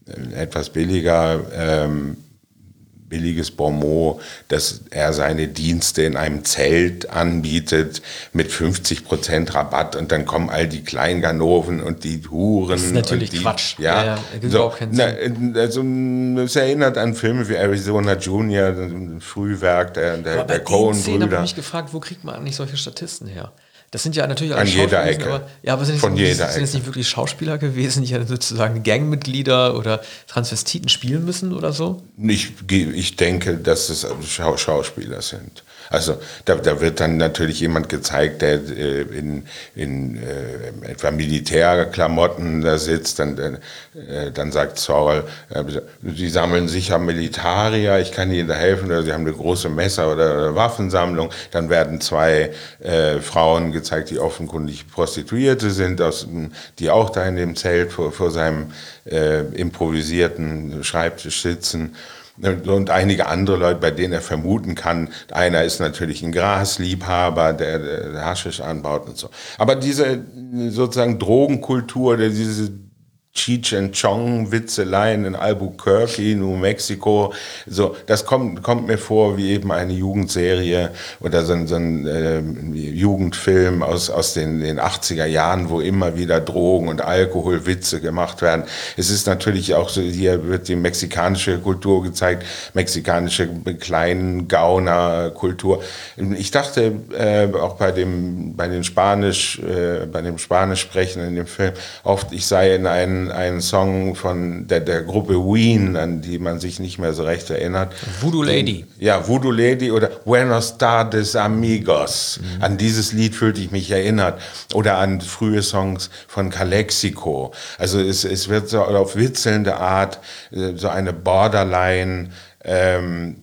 etwas billiger, ähm, billiges Bonmot, dass er seine Dienste in einem Zelt anbietet mit fünfzig Prozent Rabatt und dann kommen all die Kleinganoven und die Huren. Das ist natürlich und die, Quatsch. Ja, ja, ja so, überhaupt keinen Sinn. Na, also, es erinnert an Filme wie Arizona Junior, ein Frühwerk der, der, der Coen-Brüder. Ich habe mich gefragt, wo kriegt man eigentlich solche Statisten her? Das sind ja natürlich alle an jeder Schauspieler, Ecke. Aber, ja, aber sind, Von nicht, jeder sind jetzt nicht wirklich Schauspieler gewesen, die ja sozusagen Gangmitglieder oder Transvestiten spielen müssen oder so? Ich, ich denke, dass es Schau- Schauspieler sind. Also da, da wird dann natürlich jemand gezeigt, der äh, in, in äh, etwa Militärklamotten da sitzt, dann, äh, dann sagt Saul, äh, sie sammeln sicher Militarier, ich kann ihnen da helfen, oder sie haben eine große Messer- oder, oder Waffensammlung. Dann werden zwei äh, Frauen gezeigt, die offenkundig Prostituierte sind, aus, die auch da in dem Zelt vor, vor seinem äh, improvisierten Schreibtisch sitzen. Und einige andere Leute, bei denen er vermuten kann, einer ist natürlich ein Grasliebhaber, der, der Haschisch anbaut und so. Aber diese sozusagen Drogenkultur, diese Cheech and Chong Witzeleien in Albuquerque, New Mexico, so, das kommt, kommt mir vor wie eben eine Jugendserie oder so ein, so ein äh, Jugendfilm aus, aus den, den achtziger Jahren, wo immer wieder Drogen und Alkoholwitze gemacht werden. Es ist natürlich auch so, hier wird die mexikanische Kultur gezeigt, mexikanische kleinen Gaunerkultur. Ich dachte äh, auch bei dem, bei den Spanisch, äh, bei dem Spanisch sprechen in dem Film oft, ich sei in einen ein Song von der, der Gruppe Ween, an die man sich nicht mehr so recht erinnert. Voodoo Lady. Ja, Voodoo Lady oder Buenos Tardes Amigos. Mhm. An dieses Lied fühlte ich mich erinnert. Oder an frühe Songs von Calexico. Also es, es wird so auf witzelnde Art so eine Borderline ähm,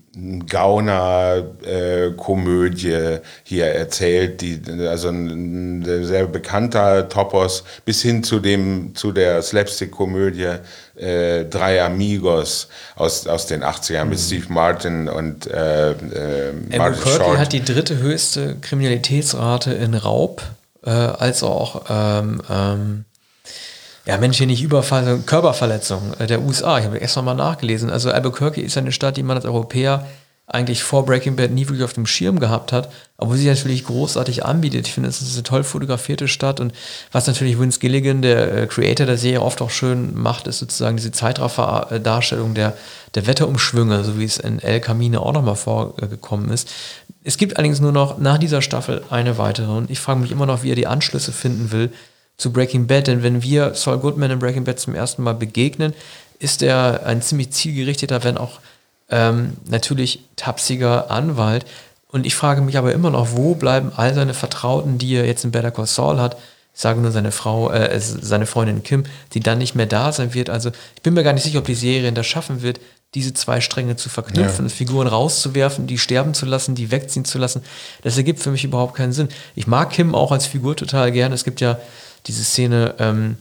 Gauner-Komödie äh, hier erzählt, die, also ein, ein sehr bekannter Topos, bis hin zu dem zu der Slapstick-Komödie äh, Drei Amigos aus, aus den achtzigern mhm. mit Steve Martin und äh, äh, Martin Albuquerque Short. hat die dritte höchste Kriminalitätsrate in Raub, äh, als auch ähm, ähm, ja, Mensch, hier nicht Überfall, Körperverletzung der U S A. Ich habe extra mal nachgelesen. Also Albuquerque ist eine Stadt, die man als Europäer eigentlich vor Breaking Bad nie wirklich auf dem Schirm gehabt hat, obwohl sie natürlich großartig anbietet. Ich finde, es ist eine toll fotografierte Stadt und was natürlich Vince Gilligan, der äh, Creator der Serie, oft auch schön macht, ist sozusagen diese Zeitraffer-Darstellung der, der Wetterumschwünge, so wie es in El Camino auch nochmal vorgekommen ist. Es gibt allerdings nur noch nach dieser Staffel eine weitere und ich frage mich immer noch, wie er die Anschlüsse finden will zu Breaking Bad, denn wenn wir Saul Goodman in Breaking Bad zum ersten Mal begegnen, ist er ein ziemlich zielgerichteter, wenn auch ähm, natürlich tapsiger Anwalt. Und ich frage mich aber immer noch, wo bleiben all seine Vertrauten, die er jetzt in Better Call Saul hat? Ich sage nur seine Frau, äh, seine Freundin Kim, die dann nicht mehr da sein wird. Also ich bin mir gar nicht sicher, ob die Serie das schaffen wird, diese zwei Stränge zu verknüpfen, ja. Figuren rauszuwerfen, die sterben zu lassen, die wegziehen zu lassen. Das ergibt für mich überhaupt keinen Sinn. Ich mag Kim auch als Figur total gerne. Es gibt ja diese Szene ähm,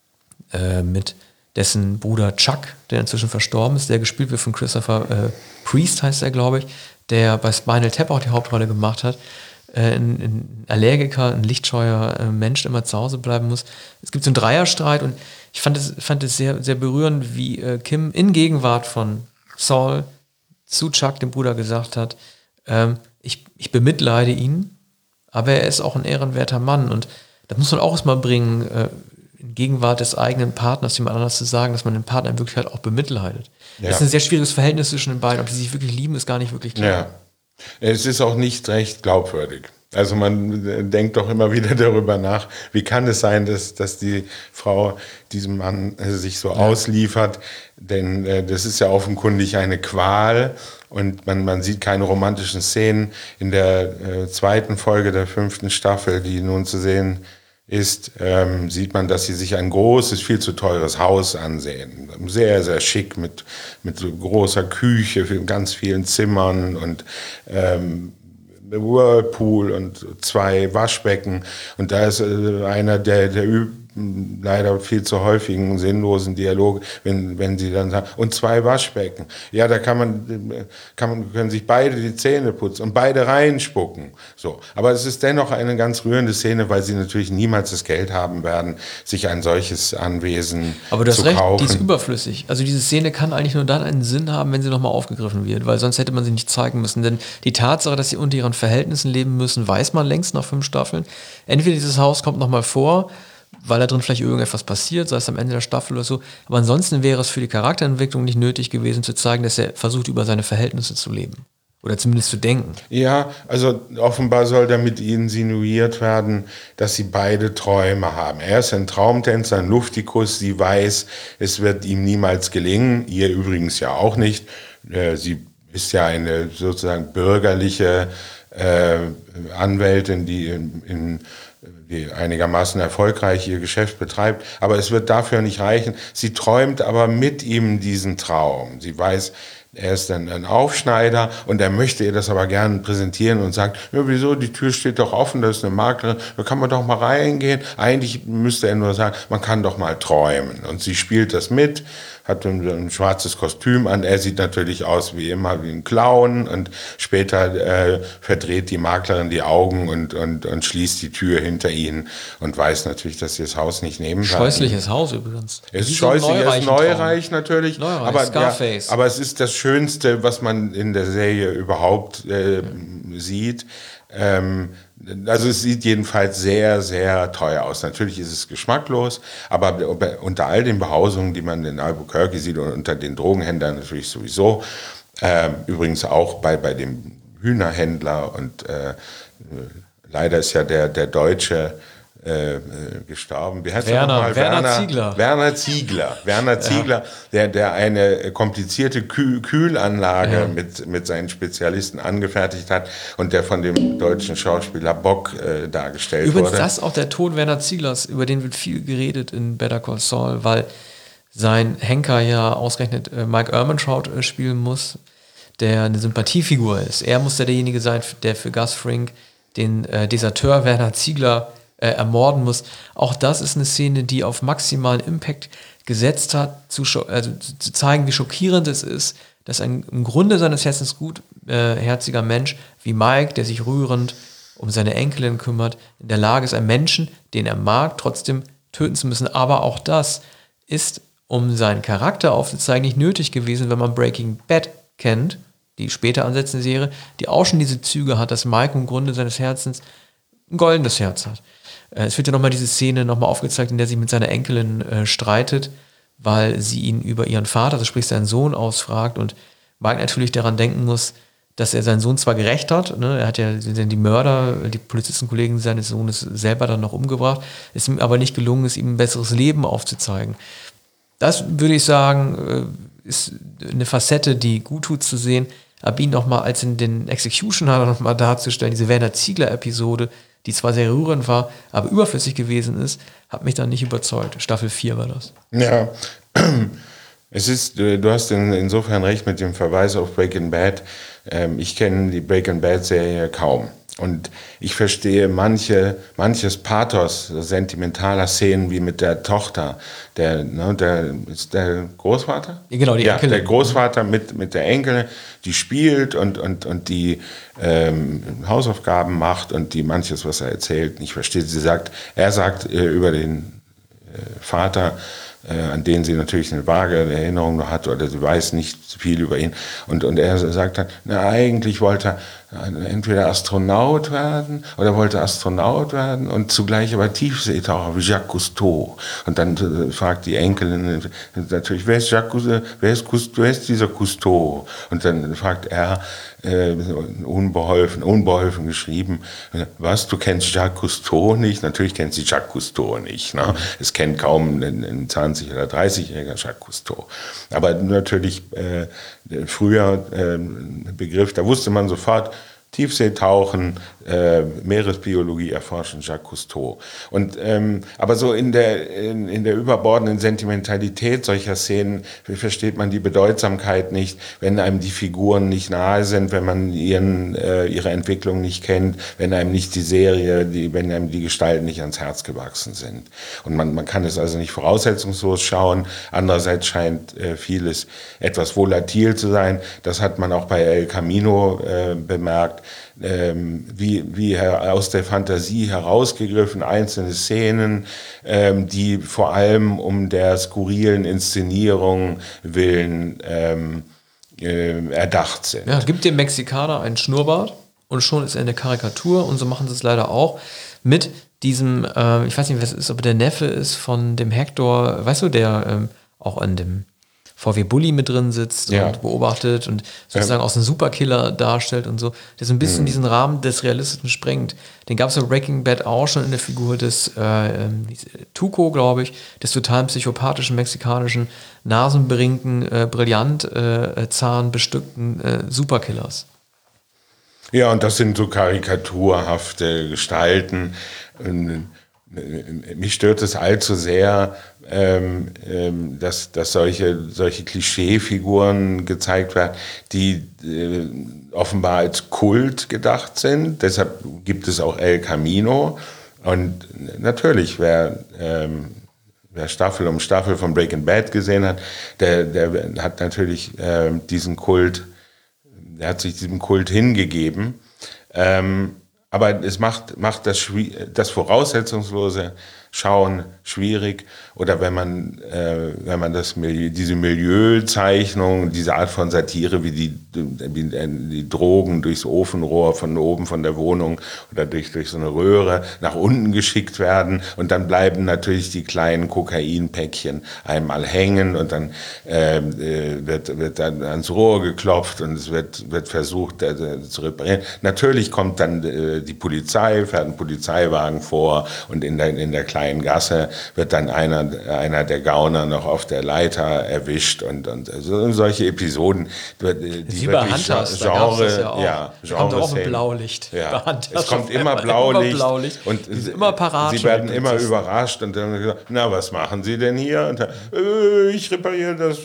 äh, mit dessen Bruder Chuck, der inzwischen verstorben ist, der gespielt wird von Christopher äh, Priest, heißt er, glaube ich, der bei Spinal Tap auch die Hauptrolle gemacht hat. Äh, ein, ein Allergiker, ein lichtscheuer äh, Mensch, der immer zu Hause bleiben muss. Es gibt so einen Dreierstreit und ich fand es, fand es sehr, sehr berührend, wie äh, Kim in Gegenwart von Saul zu Chuck, dem Bruder, gesagt hat, ähm, ich, ich bemitleide ihn, aber er ist auch ein ehrenwerter Mann und das muss man auch erstmal bringen, äh, in Gegenwart des eigenen Partners, jemand anders zu sagen, dass man den Partner in Wirklichkeit auch bemitleidet. Ja. Das ist ein sehr schwieriges Verhältnis zwischen den beiden. Ob die sich wirklich lieben, ist gar nicht wirklich klar. Ja. Es ist auch nicht recht glaubwürdig. Also man denkt doch immer wieder darüber nach, wie kann es sein, dass, dass die Frau diesem Mann sich so ja. ausliefert, denn äh, das ist ja offenkundig eine Qual und man, man sieht keine romantischen Szenen. In der äh, zweiten Folge der fünften Staffel, die nun zu sehen ist, ähm, sieht man, dass sie sich ein großes, viel zu teures Haus ansehen. Sehr, sehr schick mit, mit so großer Küche, ganz vielen Zimmern und ähm, Whirlpool und zwei Waschbecken. Und da ist äh, einer der, der üb- leider viel zu häufigen sinnlosen Dialoge, wenn, wenn sie dann sagen, und zwei Waschbecken. Ja, da kann man, kann man, können sich beide die Zähne putzen und beide reinspucken. So. Aber es ist dennoch eine ganz rührende Szene, weil sie natürlich niemals das Geld haben werden, sich ein solches Anwesen Aber du hast zu recht, kaufen. Die ist überflüssig. Also diese Szene kann eigentlich nur dann einen Sinn haben, wenn sie nochmal aufgegriffen wird, weil sonst hätte man sie nicht zeigen müssen. Denn die Tatsache, dass sie unter ihren Verhältnissen leben müssen, weiß man längst nach fünf Staffeln. Entweder dieses Haus kommt nochmal vor, weil da drin vielleicht irgendetwas passiert, sei es am Ende der Staffel oder so. Aber ansonsten wäre es für die Charakterentwicklung nicht nötig gewesen, zu zeigen, dass er versucht, über seine Verhältnisse zu leben. Oder zumindest zu denken. Ja, also offenbar soll damit insinuiert werden, dass sie beide Träume haben. Er ist ein Traumtänzer, ein Luftikus. Sie weiß, es wird ihm niemals gelingen. Ihr übrigens ja auch nicht. Sie ist ja eine sozusagen bürgerliche äh, Anwältin, die in, in die einigermaßen erfolgreich ihr Geschäft betreibt, aber es wird dafür nicht reichen. Sie träumt aber mit ihm diesen Traum. Sie weiß, er ist dann ein Aufschneider und er möchte ihr das aber gerne präsentieren und sagt, ja, wieso, die Tür steht doch offen, da ist eine Maklerin, da kann man doch mal reingehen. Eigentlich müsste er nur sagen, man kann doch mal träumen. Und sie spielt das mit, hat ein, ein schwarzes Kostüm an, er sieht natürlich aus wie immer wie ein Clown und später äh, verdreht die Maklerin die Augen und, und, und schließt die Tür hinter ihnen und weiß natürlich, dass sie das Haus nicht nehmen kann. Scheußliches Haus übrigens. Es ist scheußlich, es ist neureich natürlich, neureich, aber, Scarface. Ja, aber es ist das Schönste, was man in der Serie überhaupt äh, mhm. sieht. Ähm, also es sieht jedenfalls sehr, sehr teuer aus. Natürlich ist es geschmacklos, aber unter all den Behausungen, die man in Albuquerque sieht und unter den Drogenhändlern natürlich sowieso, äh, übrigens auch bei, bei dem Hühnerhändler und äh, leider ist ja der, der Deutsche Äh, gestorben. Wie heißt Werner, er nochmal? Werner, Werner Ziegler. Werner Ziegler. Werner Ziegler, ja. der, der eine komplizierte Kühl- Kühlanlage ja. mit, mit seinen Spezialisten angefertigt hat und der von dem deutschen Schauspieler Bock äh, dargestellt Übrigens wurde. Das ist auch der Tod Werner Zieglers, über den wird viel geredet in Better Call Saul, weil sein Henker ja ausgerechnet äh, Mike Ehrmantraut äh, spielen muss, der eine Sympathiefigur ist. Er muss ja derjenige sein, der für Gus Fring den äh, Deserteur Werner Ziegler Äh, ermorden muss. Auch das ist eine Szene, die auf maximalen Impact gesetzt hat, zu, scho- also zu zeigen, wie schockierend es ist, dass ein im Grunde seines Herzens gutherziger äh, Mensch wie Mike, der sich rührend um seine Enkelin kümmert, in der Lage ist, einen Menschen, den er mag, trotzdem töten zu müssen. Aber auch das ist, um seinen Charakter aufzuzeigen, nicht nötig gewesen, wenn man Breaking Bad kennt, die später ansetzende Serie, die auch schon diese Züge hat, dass Mike im Grunde seines Herzens ein goldenes Herz hat. Es wird ja nochmal diese Szene nochmal aufgezeigt, in der sie mit seiner Enkelin äh, streitet, weil sie ihn über ihren Vater, also sprich seinen Sohn, ausfragt und Mike natürlich daran denken muss, dass er seinen Sohn zwar gerecht hat, ne, er hat ja die Mörder, die Polizistenkollegen seines Sohnes selber dann noch umgebracht, es ihm aber nicht gelungen ist, ihm ein besseres Leben aufzuzeigen. Das würde ich sagen, ist eine Facette, die gut tut zu sehen, aber ihn nochmal als in den Executioner nochmal darzustellen, diese Werner Ziegler-Episode, die zwar sehr rührend war, aber überflüssig gewesen ist, hat mich dann nicht überzeugt. Staffel vier war das. Ja, es ist, du hast in, insofern recht mit dem Verweis auf Breaking Bad. Ich kenne die Breaking Bad-Serie kaum. Und ich verstehe manche, manches Pathos sentimentaler Szenen wie mit der Tochter. Der, ne, der ist der Großvater? Ja, genau, die ja, Enkelin. Der Großvater mit, mit der Enkelin, die spielt und, und, und die ähm, Hausaufgaben macht und die manches, was er erzählt, nicht versteht. Sie sagt, er sagt äh, über den äh, Vater, äh, an denen sie natürlich eine vage Erinnerung noch hat oder sie weiß nicht viel über ihn. Und, und er sagt dann, na, eigentlich wollte er entweder Astronaut werden oder wollte Astronaut werden und zugleich aber Tiefseetaucher wie Jacques Cousteau. Und dann äh, fragt die Enkelin natürlich, wer ist, Jacques, wer ist, Cousteau, wer ist dieser Cousteau? Und dann fragt er, äh, unbeholfen, unbeholfen geschrieben, was, du kennst Jacques Cousteau nicht? Natürlich kennt sie Jacques Cousteau nicht. Ne? Es kennt kaum ein, ein zwanzig- oder dreißigjähriger Jacques Cousteau. Aber natürlich äh, früher äh, Begriff, da wusste man sofort, Tiefseetauchen, äh, Meeresbiologie erforschen, Jacques Cousteau. Und, ähm, aber so in der, in, in der überbordenden Sentimentalität solcher Szenen versteht man die Bedeutsamkeit nicht, wenn einem die Figuren nicht nahe sind, wenn man ihren, äh, ihre Entwicklung nicht kennt, wenn einem nicht die Serie, die, wenn einem die Gestalten nicht ans Herz gewachsen sind. Und man, man kann es also nicht voraussetzungslos schauen. Andererseits scheint äh, vieles etwas volatil zu sein. Das hat man auch bei El Camino äh, bemerkt. Ähm, wie, wie aus der Fantasie herausgegriffen, einzelne Szenen, ähm, die vor allem um der skurrilen Inszenierung willen ähm, äh, erdacht sind. Ja, gibt dem Mexikaner einen Schnurrbart und schon ist er eine Karikatur und so machen sie es leider auch mit diesem, äh, ich weiß nicht, was es ist, ob der Neffe ist von dem Hector, weißt du, der ähm, auch an dem V W Bulli mit drin sitzt ja. und beobachtet und sozusagen ja. aus einem Superkiller darstellt und so, der so ein bisschen mhm. diesen Rahmen des Realistischen sprengt. Den gab es bei Breaking Bad auch schon in der Figur des äh, Tuco, glaube ich, des total psychopathischen, mexikanischen, nasenberingten, äh, brillant äh, zahnbestückten äh, Superkillers. Ja, und das sind so karikaturhafte Gestalten. Mich stört es allzu sehr, ähm, ähm, dass, dass solche, solche Klischeefiguren gezeigt werden, die äh, offenbar als Kult gedacht sind. Deshalb gibt es auch El Camino. Und natürlich, wer, ähm, wer Staffel um Staffel von Breaking Bad gesehen hat, der, der hat natürlich ähm, diesen Kult, der hat sich diesem Kult hingegeben. Ähm, aber es macht, macht das, das voraussetzungslose Schauen schwierig. Oder wenn man, äh, wenn man das Milieu, diese Milieuzeichnung, diese Art von Satire, wie die, wie die Drogen durchs Ofenrohr von oben von der Wohnung oder durch, durch so eine Röhre nach unten geschickt werden und dann bleiben natürlich die kleinen Kokainpäckchen einmal hängen und dann äh, wird, wird dann ans Rohr geklopft und es wird, wird versucht äh, zu reparieren. Natürlich kommt dann äh, die Polizei, fährt ein Polizeiwagen vor und in der, in der kleinen Gasse wird dann einer, einer der Gauner noch auf der Leiter erwischt und, und so, solche Episoden, die Sie wirklich Hunters, Genre, ja, ja, Genre kommt auch ein Blaulicht. Ja. Es kommt immer Blaulicht, immer Blaulicht und immer parat. Sie werden immer überrascht und dann gesagt, na, was machen Sie denn hier? Und dann, äh, ich repariere das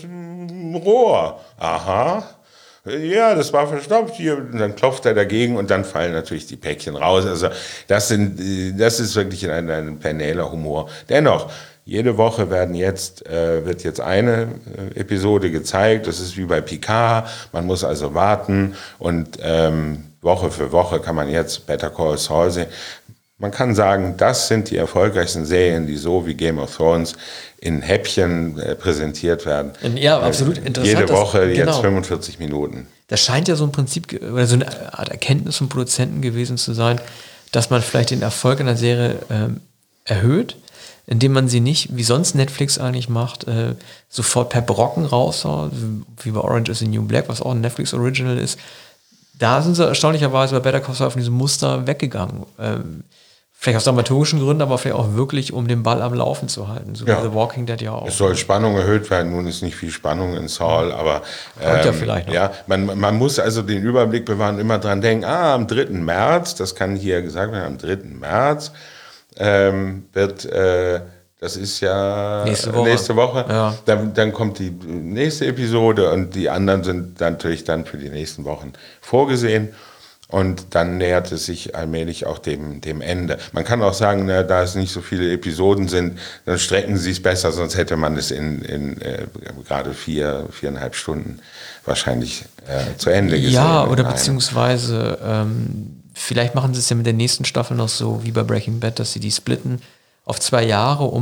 Rohr. Aha. Ja, das war verstopft hier. Und dann klopft er dagegen und dann fallen natürlich die Päckchen raus. Also das sind, das ist wirklich ein, ein penäler Humor. Dennoch, jede Woche werden jetzt, äh, wird jetzt eine äh, Episode gezeigt. Das ist wie bei Picard. Man muss also warten und ähm, Woche für Woche kann man jetzt Better Call Saul sehen. Man kann sagen, das sind die erfolgreichsten Serien, die so wie Game of Thrones in Häppchen äh, präsentiert werden. Ja, absolut interessant. Jede Woche das, jetzt genau. fünfundvierzig Minuten. Das scheint ja so ein Prinzip, oder so eine Art Erkenntnis von Produzenten gewesen zu sein, dass man vielleicht den Erfolg einer Serie ähm, erhöht, indem man sie nicht, wie sonst Netflix eigentlich macht, äh, sofort per Brocken raushaut, wie bei Orange is the New Black, was auch ein Netflix-Original ist. Da sind sie erstaunlicherweise bei Better Call Saul von diesem Muster weggegangen. Ähm, Vielleicht aus dramaturgischen Gründen, aber vielleicht auch wirklich, um den Ball am Laufen zu halten. So ja. wie The Walking Dead ja auch. Es soll Spannung erhöht werden. Nun ist nicht viel Spannung in Saul, aber ähm, ja, vielleicht noch. Ja, man, man muss also den Überblick bewahren, immer dran denken, ah, am dritten März, das kann hier gesagt werden, am dritten März ähm, wird, äh, das ist ja nächste Woche, nächste Woche. Ja. Dann, dann kommt die nächste Episode und die anderen sind natürlich dann für die nächsten Wochen vorgesehen. Und dann nähert es sich allmählich auch dem, dem Ende. Man kann auch sagen, na, da es nicht so viele Episoden sind, dann strecken sie es besser, sonst hätte man es in, in äh, gerade vier, viereinhalb Stunden wahrscheinlich äh, zu Ende gesehen. Ja, oder beziehungsweise ähm, vielleicht machen sie es ja mit der nächsten Staffel noch so wie bei Breaking Bad, dass sie die splitten auf zwei Jahre, um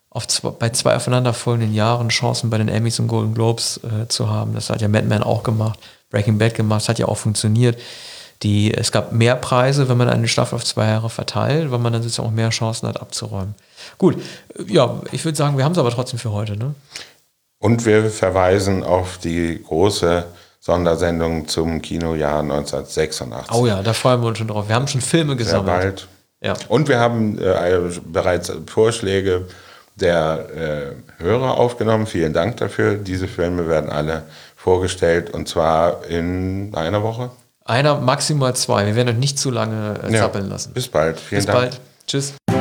auf zwei, bei zwei aufeinanderfolgenden Jahren Chancen bei den Emmys und Golden Globes äh, zu haben. Das hat ja Mad Men auch gemacht, Breaking Bad gemacht, das hat ja auch funktioniert. Die, es gab mehr Preise, wenn man eine Staffel auf zwei Jahre verteilt, weil man dann sozusagen auch mehr Chancen hat abzuräumen. Gut, ja, ich würde sagen, wir haben es aber trotzdem für heute, ne? Und wir verweisen auf die große Sondersendung zum Kinojahr neunzehnhundertsechsundachtzig. Oh ja, da freuen wir uns schon drauf. Wir haben schon Filme gesammelt. Sehr bald. Ja. Und wir haben äh, bereits Vorschläge der äh, Hörer aufgenommen. Vielen Dank dafür. Diese Filme werden alle vorgestellt und zwar in einer Woche. Einer, maximal zwei. Wir werden euch nicht zu lange äh, zappeln ja, lassen. Bis bald. Vielen bis Dank. Bis bald. Tschüss.